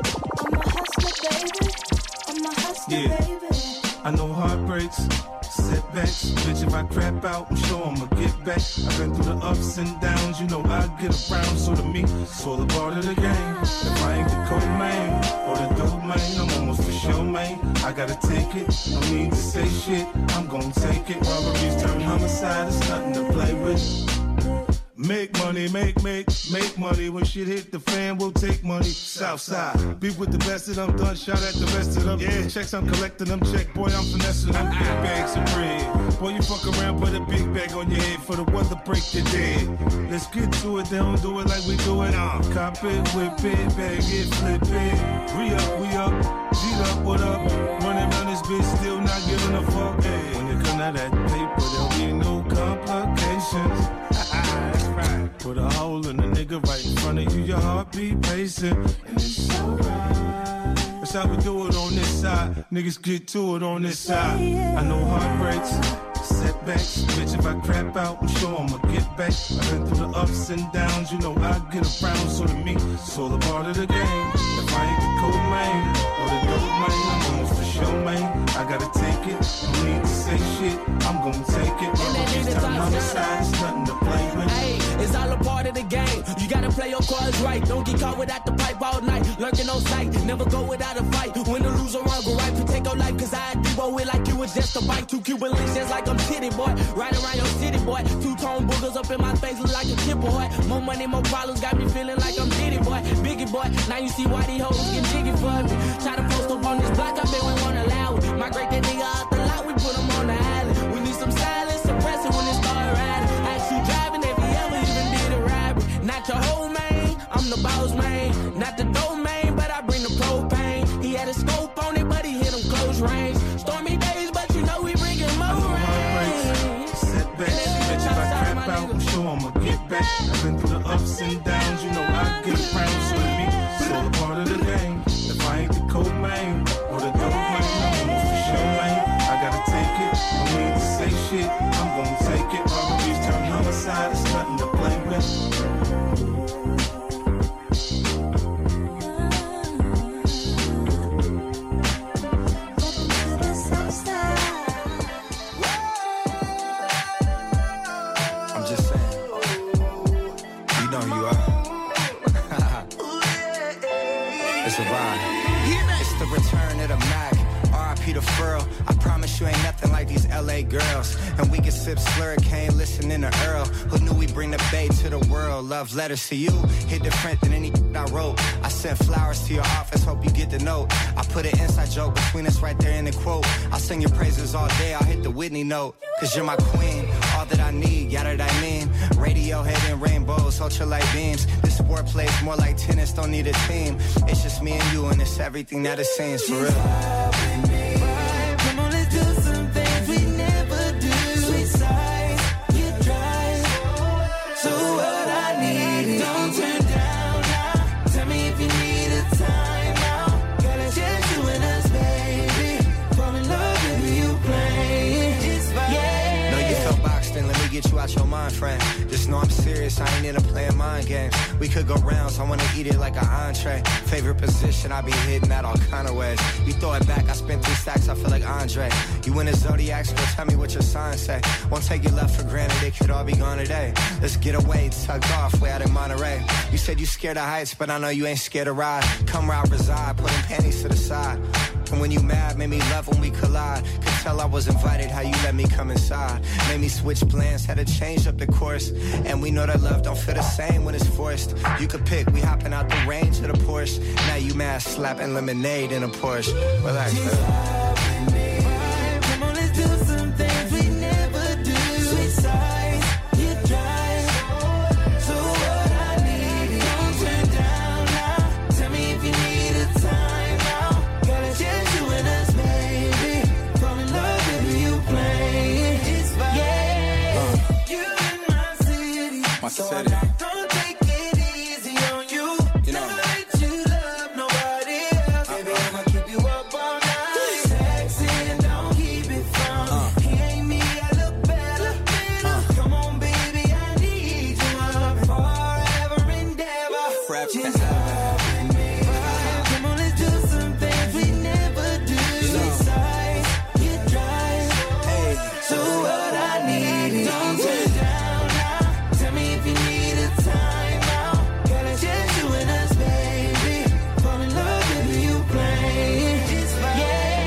I'm a hustler, baby. I know heartbreaks, setbacks. Bitch, if I crap out, I'm sure I'ma get back. I've been through the ups and downs, you know I get around. So to me, it's all a part of the game. If I ain't the co-main or the dope man, I'm almost for sure, man. I gotta take it, no need to say shit, I'm gon' take it. Robberies turn homicide, it's nothing to play with. Make money, make money. When shit hit the fan, we'll take money. Southside, be with the best of them. Done, shout at the rest of them. Yeah, checks, I'm collecting them. Check, boy, I'm finessing them. Big bags of bread. Boy, you fuck around, put a big bag on your head for the weather break your dead. Let's get to it, they don't do it like we do it. Cop it, whip it, bag it, flip it. We up, G'd up, what up? Running around this bitch, still not giving a fuck. Hey, when you come out that paper, there'll be no complications. Put a hole in the nigga right in front of you, your heartbeat pacing, and it's alright. That's how we do it on this side. Niggas get to it on this side. I know heartbreaks, setbacks. Bitch, if I crap out, I'm sure I'ma get back. I've been through the ups and downs, you know I get around. So to me, it's all a part of the game. If I ain't the co-main or the dope man, I'm almost for sure, man. I gotta take it, no need to say shit, I'm gonna take it. This time on the side, it's nothing to play with. It's all a part of the game. You gotta play your cards right. Don't get caught without the pipe all night. Lurking on sight, never go without a fight. Win or lose or wrong, go right. Protect your life, cause I do it like you was just a bite. 2 Cuban links just like I'm titty boy. Right around your city boy. 2-tone boogers up in my face look like a kid boy. More money, more problems, got me feeling like I'm Diddy boy. Biggie boy, now you see why these hoes get jiggy for me. Try to post up on this block, I bet we won't allow it. Migrate that nigga out the lot, we put him on the island. We need some silence, suppress it when it start riding. Ask you driving if he ever even did a robbery. Not your whole man, I'm the boss man. Not the domain, but I bring the propane. He had a scope on it, but he hit him close range. Stormy days, but you know we bringing more rain. Setbacks, bitch, if I crap out, I'm sure I'ma get back. I've been through the ups and downs, you know I get around. So to me, it's all a part of the game. If I ain't the co-main or the dope man, I'm almost for sure, man. I gotta take it, no need to say shit, I'm gonna take it. Robberies turn homicide, it's nothing to play with. I'm just saying, you know who you are. It's a vibe. It's the return of the Mac. R.I.P. the Furl. I promise you ain't nothing like these LA girls. And we can sip Slurricane, listening to Earl. Who knew we bring the bay to the world? Love letters to you, hit different than any I wrote. I sent flowers to your office, hope you get the note. I put an inside joke between us right there in the quote. I'll sing your praises all day, I'll hit the Whitney note. Cause you're my queen, all that I need, yada that I mean. Radiohead and rainbows, ultralight beams. This sport plays more like tennis, don't need a team. It's just me and you and it's everything that it seems for real. Come on, let's do some things we never do. Sweet sighs, get dry. So what I need, don't turn down now. Tell me if you need a time out. Girl, it's just you and us, baby. Fall in love with you playing. Yeah. Know you feel boxed in, let me get you out your mind frame. Just know I'm serious, I ain't into playing mind games. We could go rounds, I wanna eat it like an entree. Favorite position, I be hitting that all kind of ways. You throw it back, I spin 3 stacks, I feel like Andre. You in the Zodiac, so tell me what your sign say. Won't take your love for granted, it could all be gone today. Let's get away, tucked off, way out in Monterey. You said you scared of heights, but I know you ain't scared to ride. Come where I reside, putting panties to the side. And when you mad, made me love when we collide. Could tell I was invited, how you let me come inside. Made me switch plans, had to change up the course. And we know that love don't feel the same when it's forced. You could pick, we hopping out the range of the Porsche. Now you mad, slapping lemonade in a Porsche. Relax, Come on, let's do some things we never do. Switch sides, you drive. So what I need, don't turn down now. Tell me if you need a time out. Gotta just you and us, baby. Fall in love, baby, you play. It's fine. Yeah, you in my city. My So city. don't take it easy on you. You know. Never let you love nobody else. Baby, I'ma keep you up all night. Sexy and don't keep it from. He ain't me, I look better. Come on, baby, I need you up forever and ever. Forever Just and ever. love me. Come on, let's do some things we never do. Switch sides, you drive. So what I need, don't turn down now. Tell me if you need a time out. Gotta just you and us, baby. Fall in love, baby, you play. It's fine.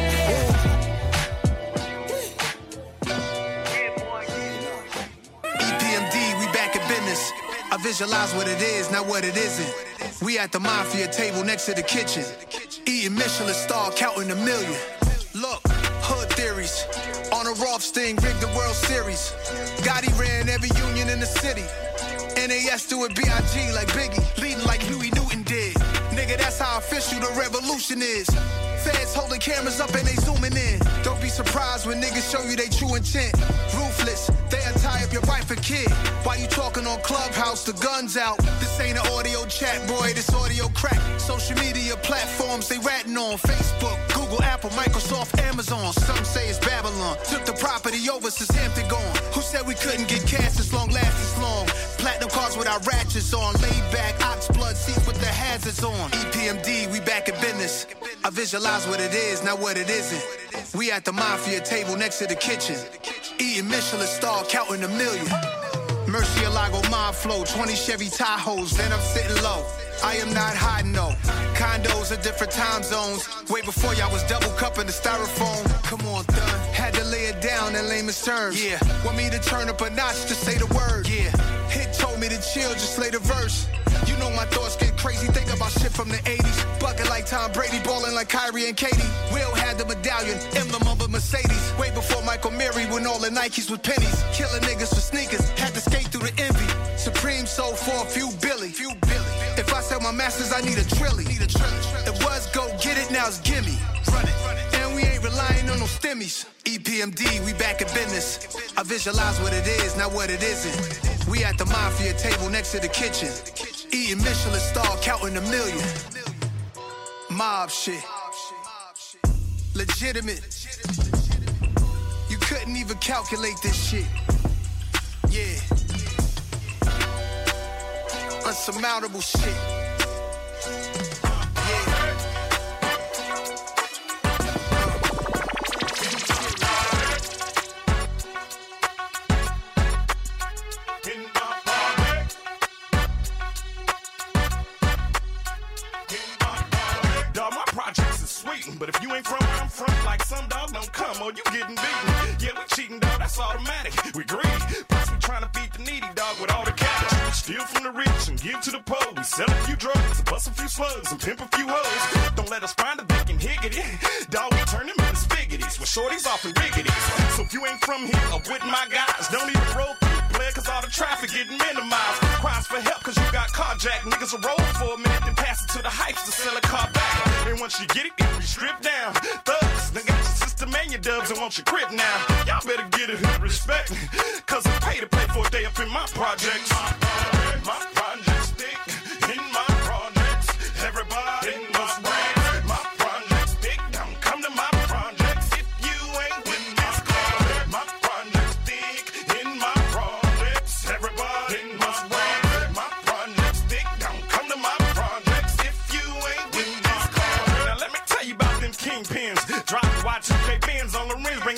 EPMD, we back in business. I visualize what it is, not what it isn't. We at the mafia table next to the kitchen. Eating Michelin star, counting a million. Look, hood theories. On a Rothstein, rigged the World Series. Gotti ran every union in the city. NAS do it B.I.G. like Biggie. Leading like Huey Newton did. Nigga, that's how official the revolution is. Feds holding cameras up and they zooming in. Don't be surprised when niggas show you they true intent. Ruthless, they'll tie up your wife and kid. While you talking on Clubhouse, the gun's out. This ain't an audio chat, boy, this audio crack. Social media platforms, they ratting on Facebook, Google, Apple, Microsoft, Amazon. Some say it's Babylon. Took the property over since Hampton gone. Who said we couldn't get cash this long, last this long? Platinum cars with our ratchets on. Laid back, ox blood seats with the hazards on. EPMD, we back in business. I visualize what it is, not what it isn't. We at the mafia table next to the kitchen. Eating Michelin star, counting a million. Murcielago mob flow, 20 Chevy Tahoes, then I'm sitting low. I am not hiding though. Condos are different time zones. Way before y'all was double cupping the styrofoam. Come on, thun. Had to lay it down in lamest terms. Yeah. Want me to turn up a notch to say the word. Yeah. Hit told me to chill, just lay the verse. You know my thoughts get crazy, think about shit from the 80s. Bucket like Tom Brady, balling like Kyrie and Katie. Will had the medallion, emblem of a Mercedes. Way before Michael Mary, when all the Nikes was pennies. Killing niggas for sneakers, had to skate through the envy. Supreme sold for a few Billy. If I sell my masters, I need a trilly. It was go get it, now it's gimme. Run it. And we ain't relying on no stimmies. EPMD, we back in business. I visualize what it is, not what it isn't. We at the mafia table next to the kitchen. Eating Michelin star, counting a million. Mob shit. Legitimate. You couldn't even calculate this shit. Yeah. Unsurmountable shit. But if you ain't from where I'm from, like some dog don't come, or you getting beaten. Yeah, we cheating, dog, that's automatic. We greedy, plus we trying to feed the needy, dog, with all the cash. We steal from the rich and give to the poor. We sell a few drugs, and bust a few slugs, and pimp a few hoes. Don't let us find a bacon higgity. Dog, we turn them into spaghettis, with shorties off and riggities. So if you ain't from here, or with my guys, don't even roll through, player, cause all the traffic getting minimized. Cries for help, cause you got carjacked. Niggas will roll for a minute, then pass it to the hypes to sell a car back. And once you get it, we strip down. Thugs, nigga, your system and your dubs, and want your crib now. Y'all better get it with respect, cause I pay to play for a day up in my projects. My projects stick in my projects. Everybody must brag. My projects stick, don't come to my projects if you ain't with this club. My projects stick in my projects.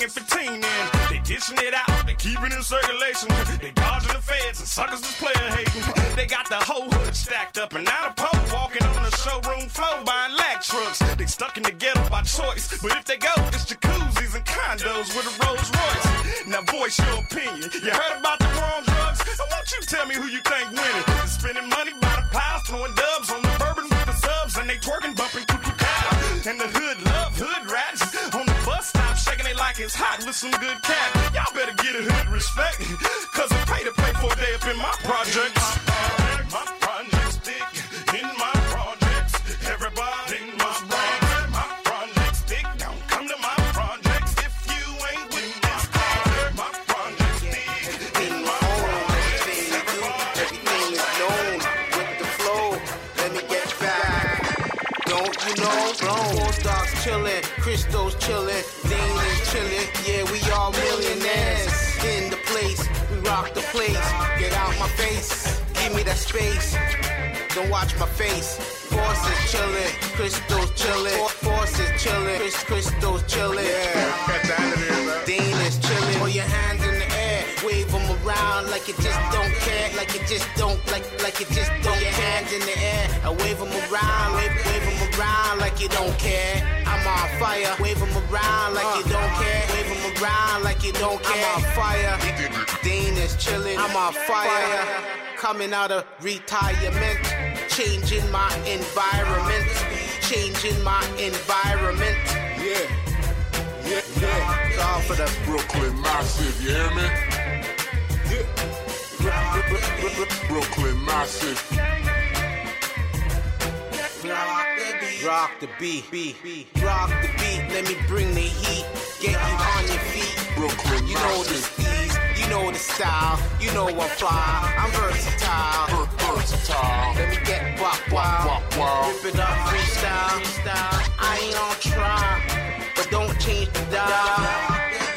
bringing 15 in. They dishing it out, they keeping it in circulation. They dodging the feds and suckers is player hating. They got the whole hood stacked up and now the Pope walking on the showroom floor buying lag trucks. They stuck in the ghetto by choice, but if they go, it's jacuzzis and condos with a Rolls Royce. Now voice your opinion. You heard about the war on drugs? I want you to tell me who you think winning. They're spending money by the piles, throwing dubs on the bourbon with the subs, and they twerking, bumping cuckoo cow. And the hood love hood rats on the bus stop, shaking it like it's hot with some good cat. Y'all better get a hood respect, cause it pay to play for a day up in my projects. My projects stick in my projects. Everybody in my project. My projects stick. Don't come to my projects if you ain't with this project. My projects stick in my projects. Everything is known with the flow. Let me get back. Don't you know? Four stars chillin', Christos chillin', Dane is chillin'. Yeah, we all millionaires in the place. We rock the place. Get out my face. Give me that space. Don't watch my face. Forces chillin', Christos chillin'. Forces chillin', Christos chillin'. Yeah, Dane is chillin'. Put your hands in the air, wave them around like you just don't care, like you just don't, like you just don't. Put your hands in the air, I wave them around, wave them around like you don't care. I'm on fire, wave them around like you don't care, wave them around like you don't care. I'm on fire, Dane is chillin'. I'm on fire, coming out of retirement, changing my environment, changing my environment. Yeah. Yeah. All for the Brooklyn Massive, you hear me? Brooklyn Massive. Rock the beat, rock the beat, let me bring the heat, get you on your feet. Brooklyn you know the steez, you know the style, you know I'm fly, I'm versatile. Let me get wop, rip it up freestyle. I ain't on try, but don't change the dial.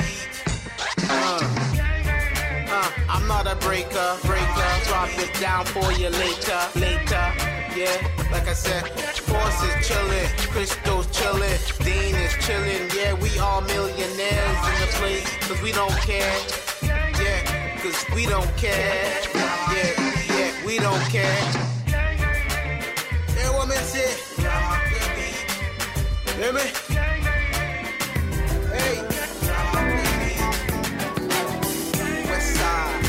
I'm not a breaker, drop it down for you later. Yeah, like I said, Forces chillin', Christos chillin', Dean is chillin'. Yeah, we all millionaires in the place, cause we don't care. Yeah, cause we don't care. Yeah, we don't care. Yeah, woman say, hear me? Hey, West Side.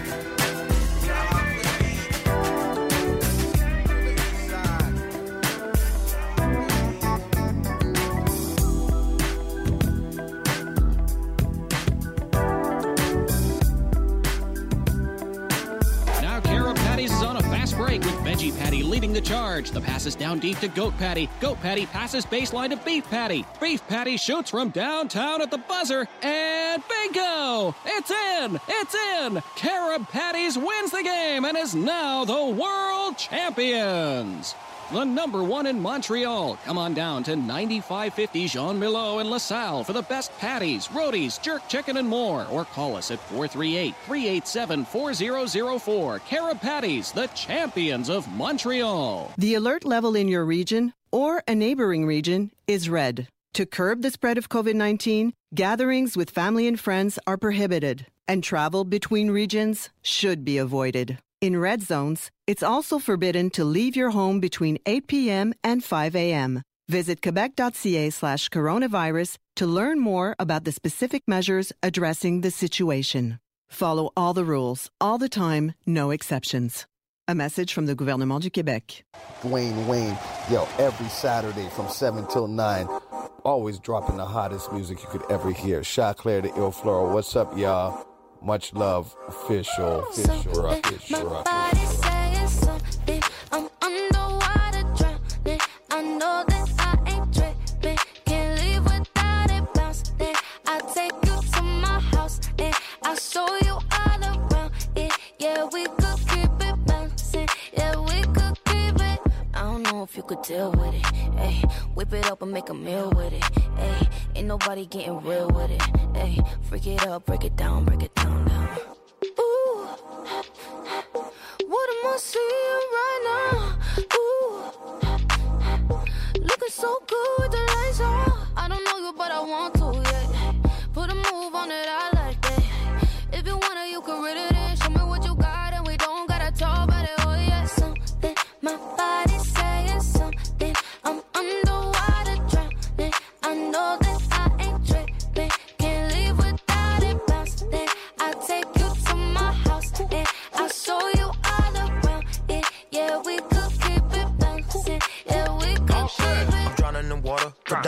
Break with Veggie Patty leading the charge. The pass is down deep to Goat Patty. Goat Patty passes baseline to Beef Patty. Beef Patty shoots from downtown at the buzzer, and bingo! It's in! It's in! Carib Patties wins the game and is now the world champions. The number one in Montreal. Come on down to 9550 Jean Milo in LaSalle for the best patties, rotis, jerk chicken, and more. Or call us at 438-387-4004. Carib Patties, the champions of Montreal. The alert level in your region or a neighboring region is red. To curb the spread of COVID-19, gatherings with family and friends are prohibited, and travel between regions should be avoided. In red zones, it's also forbidden to leave your home between 8 p.m. and 5 a.m. Visit quebec.ca/coronavirus to learn more about the specific measures addressing the situation. Follow all the rules, all the time, no exceptions. A message from the Gouvernement du Québec. Dwayne Wayne, yo, every Saturday from 7 till 9, always dropping the hottest music you could ever hear. Chaclair the Ill Floral, what's up, y'all? Much love, official. My body's saying something. I'm underwater drowning. I know that I ain't tripping. Can't leave without it bouncing. I'll take you to my house and I'll show you all around it. Yeah, we could keep it bouncing. Yeah, we could keep it. I don't know if you could deal with it. Ay, whip it up and make a meal with it. Ay, ain't nobody getting real with it. Ay, freak it up, break it down, now. Ooh, what am I seeing right now? Ooh, looking so good with the lights on. I don't know you, but I want to, yeah. Put a move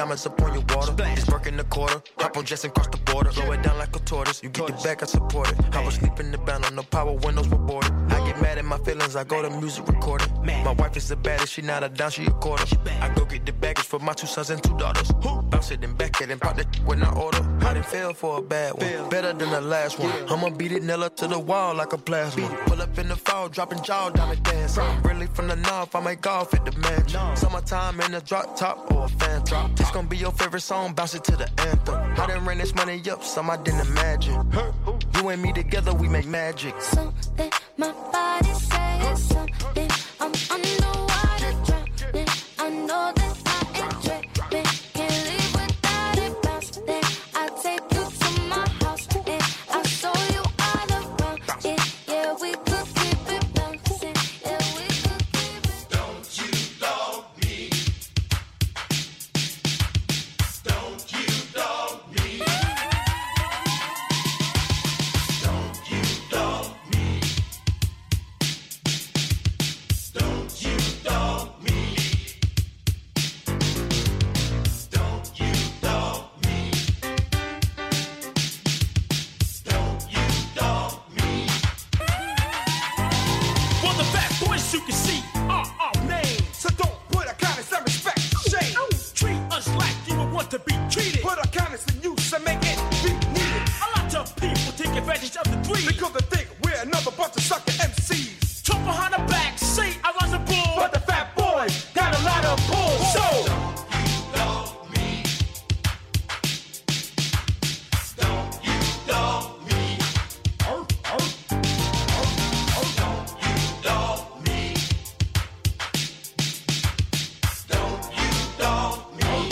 diamonds up on your water. It's working the quarter. Hop on jets and cross the border. Throw it down like a tortoise. You get it back, I support it. I was sleeping in the band on the power windows were boarded. I get mad at my feelings, I go to music recording. My wife is the baddest, she not a down, she a quarter. I go get the baggage for my 2 sons and 2 daughters. Bounce it and back it and pop that when I order. I done fell for a bad one, better than the last one. I'ma beat it nail up to the wall like a plasma. Pull up in the fall, dropping jaw down the dance. Really from the north, I make golf at the mansion. Summertime in a drop top or a fan drop. This gon' be your favorite song, bounce it to the anthem. I done ran this money up, some I didn't imagine. You and me together, we make magic. Something my body says, something I'm underwater drowning. I know that I ain't tripping, can't live without it. Bounce there, I'll take you to my house and I'll show you all around it. Yeah, we could keep it bouncing. Yeah, we could keep it. Don't you dog me? Don't you dog me? Don't you dog me? Don't you dog me? Don't you dog me? Don't you dog me? For the fat boys you can see are our names. So don't put our kindness and respect to shame. Treat us like you would want to be treated. Put our kindness in use and make it be needed. A lot of people take advantage of the dream because they think we're another bunch of sucker MCs. Talk behind the back, say I was a bull, but the fat boys got a lot of bull. So Dog me. Don't you dog me? Don't you dog me? Don't you dog me?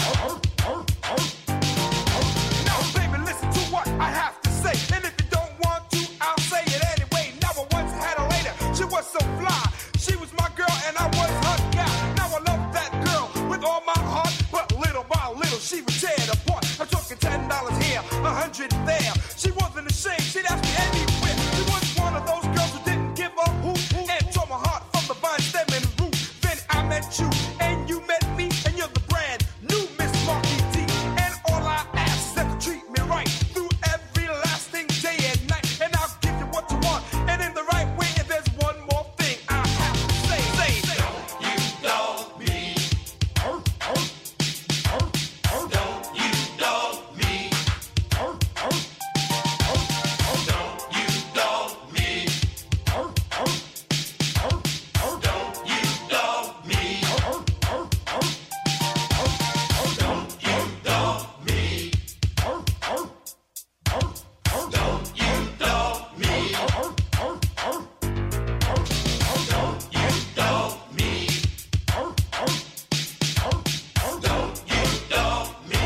now, baby, listen to what I have to say. And if you don't want to, I'll say it anyway. Never once had a later. She was so fly. She was my girl and I was her guy. Now I love that girl with all my heart. But little by little, she would tear it apart. I'm talking $10 here, $100 there. She wasn't ashamed. She'd ask me anywhere. She was one of those girls who didn't give a hoot and tore my heart from the vine stem and root. Then I met you and you met me and you're the brand new Miss Marky D. And all I ask is that you treat me right through every last thing, day and night. And I'll give you what you want and in the right way. And there's one more thing I have to say. Don't you dog me? Don't you dog me? Don't you dog me? Don't you dog me? Don't you dog me? Don't you dog me? Don't you dog me? Don't you dog me?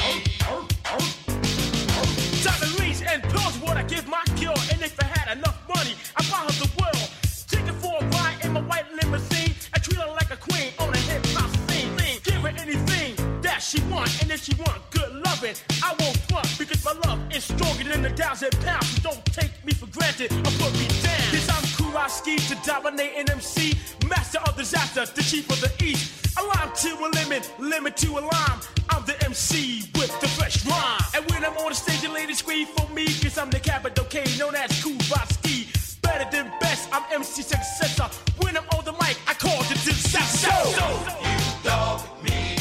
Diamonds and pills what I give my girl. And if I had enough money, I'd buy her the world. Take her for a ride in my white limousine. I treat her like a queen on a hip hop scene. Give her anything that she want. And if she want good loving, I won't front. Because my love is stronger than 1,000 pounds. So don't take me for granted or put me down. Cause I'm Kurowski to dominate an MC. Master of disaster, the chief of the east. A lime to a limit to a lime. I'm the MC with the fresh rhyme. And when I'm on the stage, the ladies scream for me. Cause I'm the capital K, known as Kurowski. Better than best, I'm MC successor. When I'm on the mic, I call the disaster. Don't you dog me?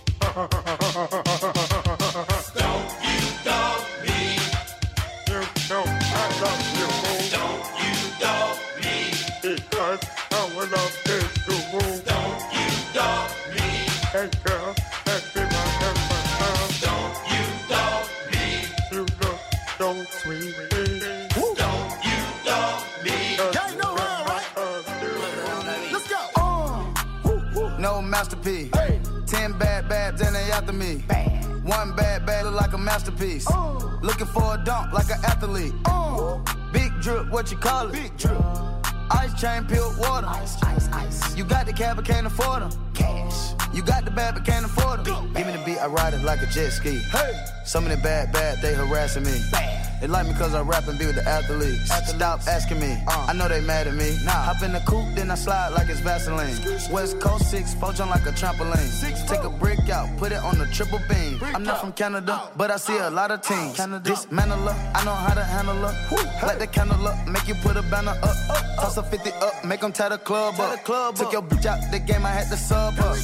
Don't you dog me? You know I love you, Don't you dog me? because our love is to move. Don't you dog me? Hey girl, that be my number. Don't you dog me? You look so sweet. Don't you dog me? Y'all know right? Let's go. No masterpiece. 10 bad babs and they after me. One bad look like a masterpiece. Looking for a dunk like an athlete. Big drip, what you call it? Big drip. Ice chain, peeled water. Ice. You got the cab, but can't afford them. Cash. You got the bad, but can't afford them. Give me the beat, I ride it like a jet ski. Hey. Some of the bad, they harassing me. Bad. They like me cause I rap and be with the athletes. Stop asking me, I know they mad at me. Hop in the coupe, then I slide like it's Vaseline. West Coast 6, jump like a trampoline. Take a brick out, put it on the triple beam. I'm not from Canada, but I see a lot of teams. Dismantle her, I know how to handle her. Light the candle up, make you put a banner up. Toss a 50 up, make them tie the club up. Took your bitch out the game, I had to sub her.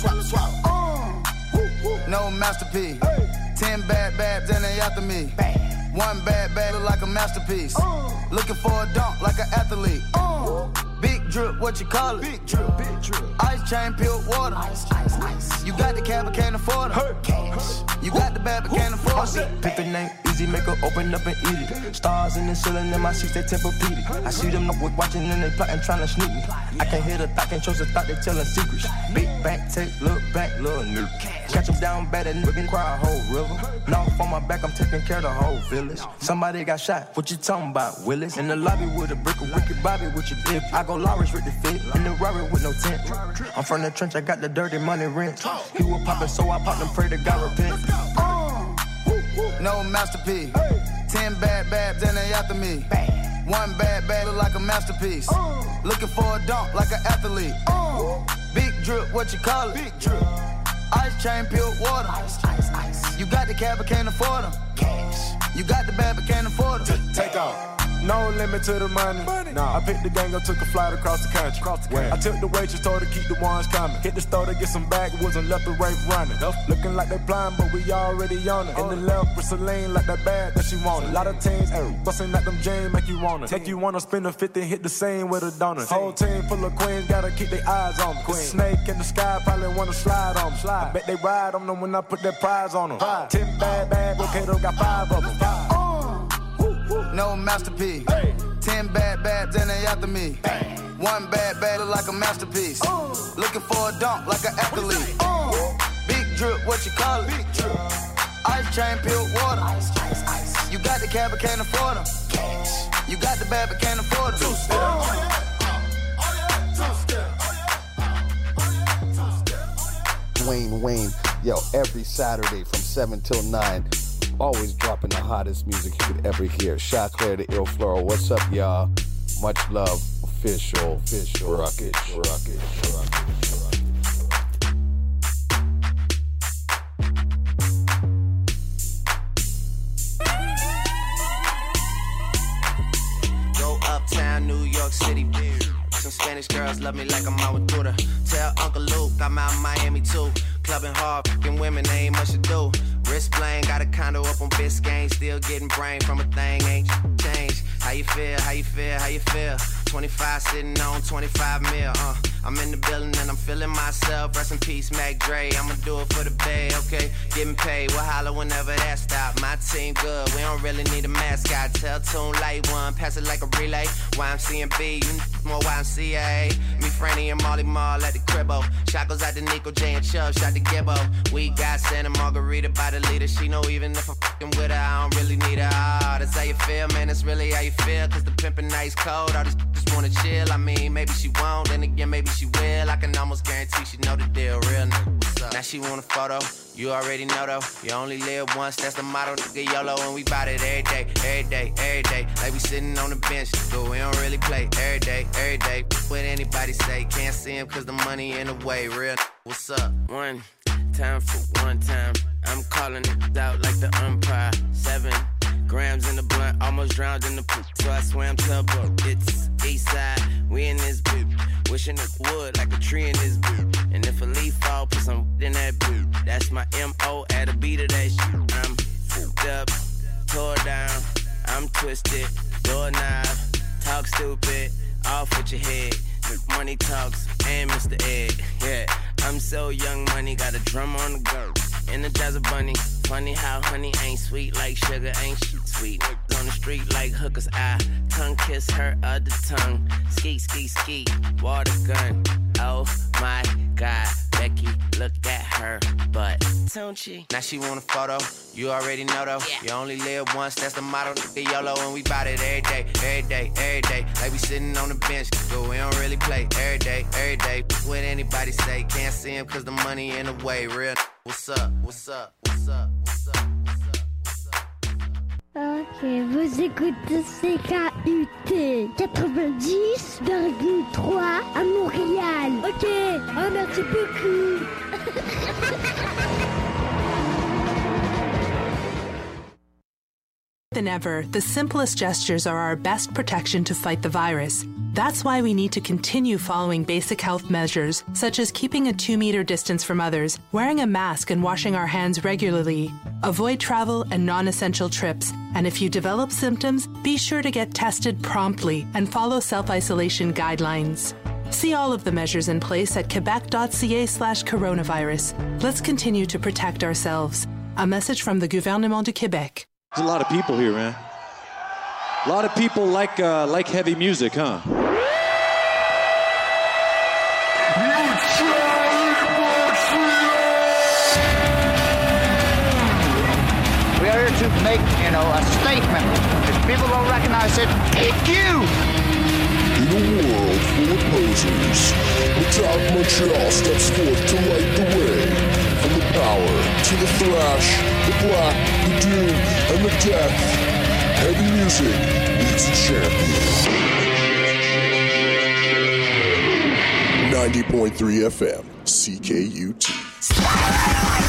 No masterpiece. 10 bad babs and they after me. One bad bag look like a masterpiece. Looking for a dunk like an athlete. Big drip, what you call it? Big drip, big drip. Ice chain, peeled water. Ice. You got the cab, but can't afford it. Cash. You got the bad, but can't afford it. Pick the name, easy, make her open up and eat it. Stars in the ceiling in my seats, they Tempur-Pedic. I see them watching and they plotting, trying to sneak me. I can't hear the thought, can't trust the thought, they telling secrets. Big bank, take, look back, little nigga. Catch them down bad and nigga cry a whole river. Now on my back, I'm taking care of the whole village. Somebody got shot, what you talking about, Willis? In the lobby with a brick of wicked Bobby with your bib. I go Lawrence with the fit, in the Rari with no tent. I'm from the trench, I got the dirty money rent. He was poppin', so I popped and pray to God repent. No masterpiece. 10 bad babs and they after me. One bad bag look like a masterpiece. Looking for a dunk like an athlete. Big drip, what you call it? Big drip. Ice chain, peeled water. Ice. You got the cab, but can't afford them. Cash. You got the bad, but can't afford them. Take off. No limit to the money. Nah. I picked the gang up, took a flight across the country. I took the waitress, told her keep the ones coming. Hit the store to get some backwoods and left the right running. Looking like they blind, but we already on it. In the left with Celine, like that bag that she wanted. A lot of teams, busting like them James, make you wanna. Make you wanna spin a 50 and hit the same with a donut. Whole team full of queens, gotta keep their eyes on them. Snake in the sky, probably wanna slide on them. I bet they ride on them when I put that prize on them. 10 bad bags, okay, got 5 of them. No masterpiece. 10 bad babs and they after me. One bad bag look like a masterpiece. Looking for a dunk like an athlete. Big drip, what you call it? Big drip. Ice chain, peeled water. Ice. You got the cab, but can't afford them. Cash. You got the bad, but can't afford them. Wayne, yo, every Saturday from 7 till 9. Always dropping the hottest music you could ever hear. Shot Claire, the Ill Floral. What's up, y'all? Much love. Official. Rocket. Go uptown, New York City. Some Spanish girls love me like I'm out with Duda. Tell Uncle Luke I'm out in Miami too. Clubbing hard, fucking women, they ain't much to do. Wrist playing, got a condo up on Biscayne. Still getting brain from a thing, ain't changed. How you feel? 25 sitting on 25 mil, I'm in the building and I'm feeling myself. Rest in peace, Mac Dre. I'ma do it for the bay, okay? Getting paid, we'll holler whenever that stop. My team good, we don't really need a mascot. Tell Tune Light One, pass it like a relay. YMCMB, you more YMCA. Me, Franny, and Molly Mall at the cribbo. Shot goes out to Nico J and Chubb, shot to Gibbo. We got Santa Margarita by the leader. She know even if I'm fucking with her, I don't really need her. Oh, that's how you feel, man, that's really how you feel. Cause the pimpin' nice cold, all these just wanna chill. I mean, maybe she won't, then again, maybe she will. I can almost guarantee she know the deal, real nigga, what's up? Now she want a photo, you already know though. You only live once, that's the motto, nigga, YOLO. And we bout it every day. Like we sitting on the bench, but we don't really play every day. What anybody say, can't see him cause the money in the way, real nigga, what's up? One time for one time, I'm calling it out like the umpire. 7 grams in the blunt, almost drowned in the poop. So I swam tubboat, it's east side, we in this boot. Wishing it would like a tree in this boot. And if a leaf fall, put some in that boot. That's my M.O. at a beat of that shit. I'm fucked up, tore down, I'm twisted, doorknob, talk stupid, off with your head. Money talks and Mr. Ed, yeah. I'm so young, money got a drum on the go. Energize a bunny. Funny how honey ain't sweet like sugar, ain't she sweet? On the street like hookers, I tongue kiss her other tongue. Ski, water gun. Oh my God, Becky, look at her butt. Don't she? Now she want a photo, you already know though. Yeah. You only live once, that's the motto, nigga, YOLO. And we bout it every day. Like we sitting on the bench, but we don't really play every day. What anybody say, can't see him cause the money in the way, real. What's up? Ok, vous écoutez CKUT 90,3 à Montréal. Ok, oh, merci beaucoup. Than ever, the simplest gestures are our best protection to fight the virus. That's why we need to continue following basic health measures, such as keeping a 2-meter distance from others, wearing a mask and washing our hands regularly. Avoid travel and non-essential trips, and if you develop symptoms, be sure to get tested promptly and follow self-isolation guidelines. See all of the measures in place at quebec.ca/coronavirus. Let's continue to protect ourselves. A message from the Gouvernement du Québec. There's a lot of people here, man. A lot of people like heavy music, huh? We are here to make, a statement. If people don't recognize it, it's you! In a world full of posers, Metallic Montreal steps forth to light the way. From the power to the thrash, the black, the doom, and the death, heavy music needs a champion. 90.3 FM, CKUT.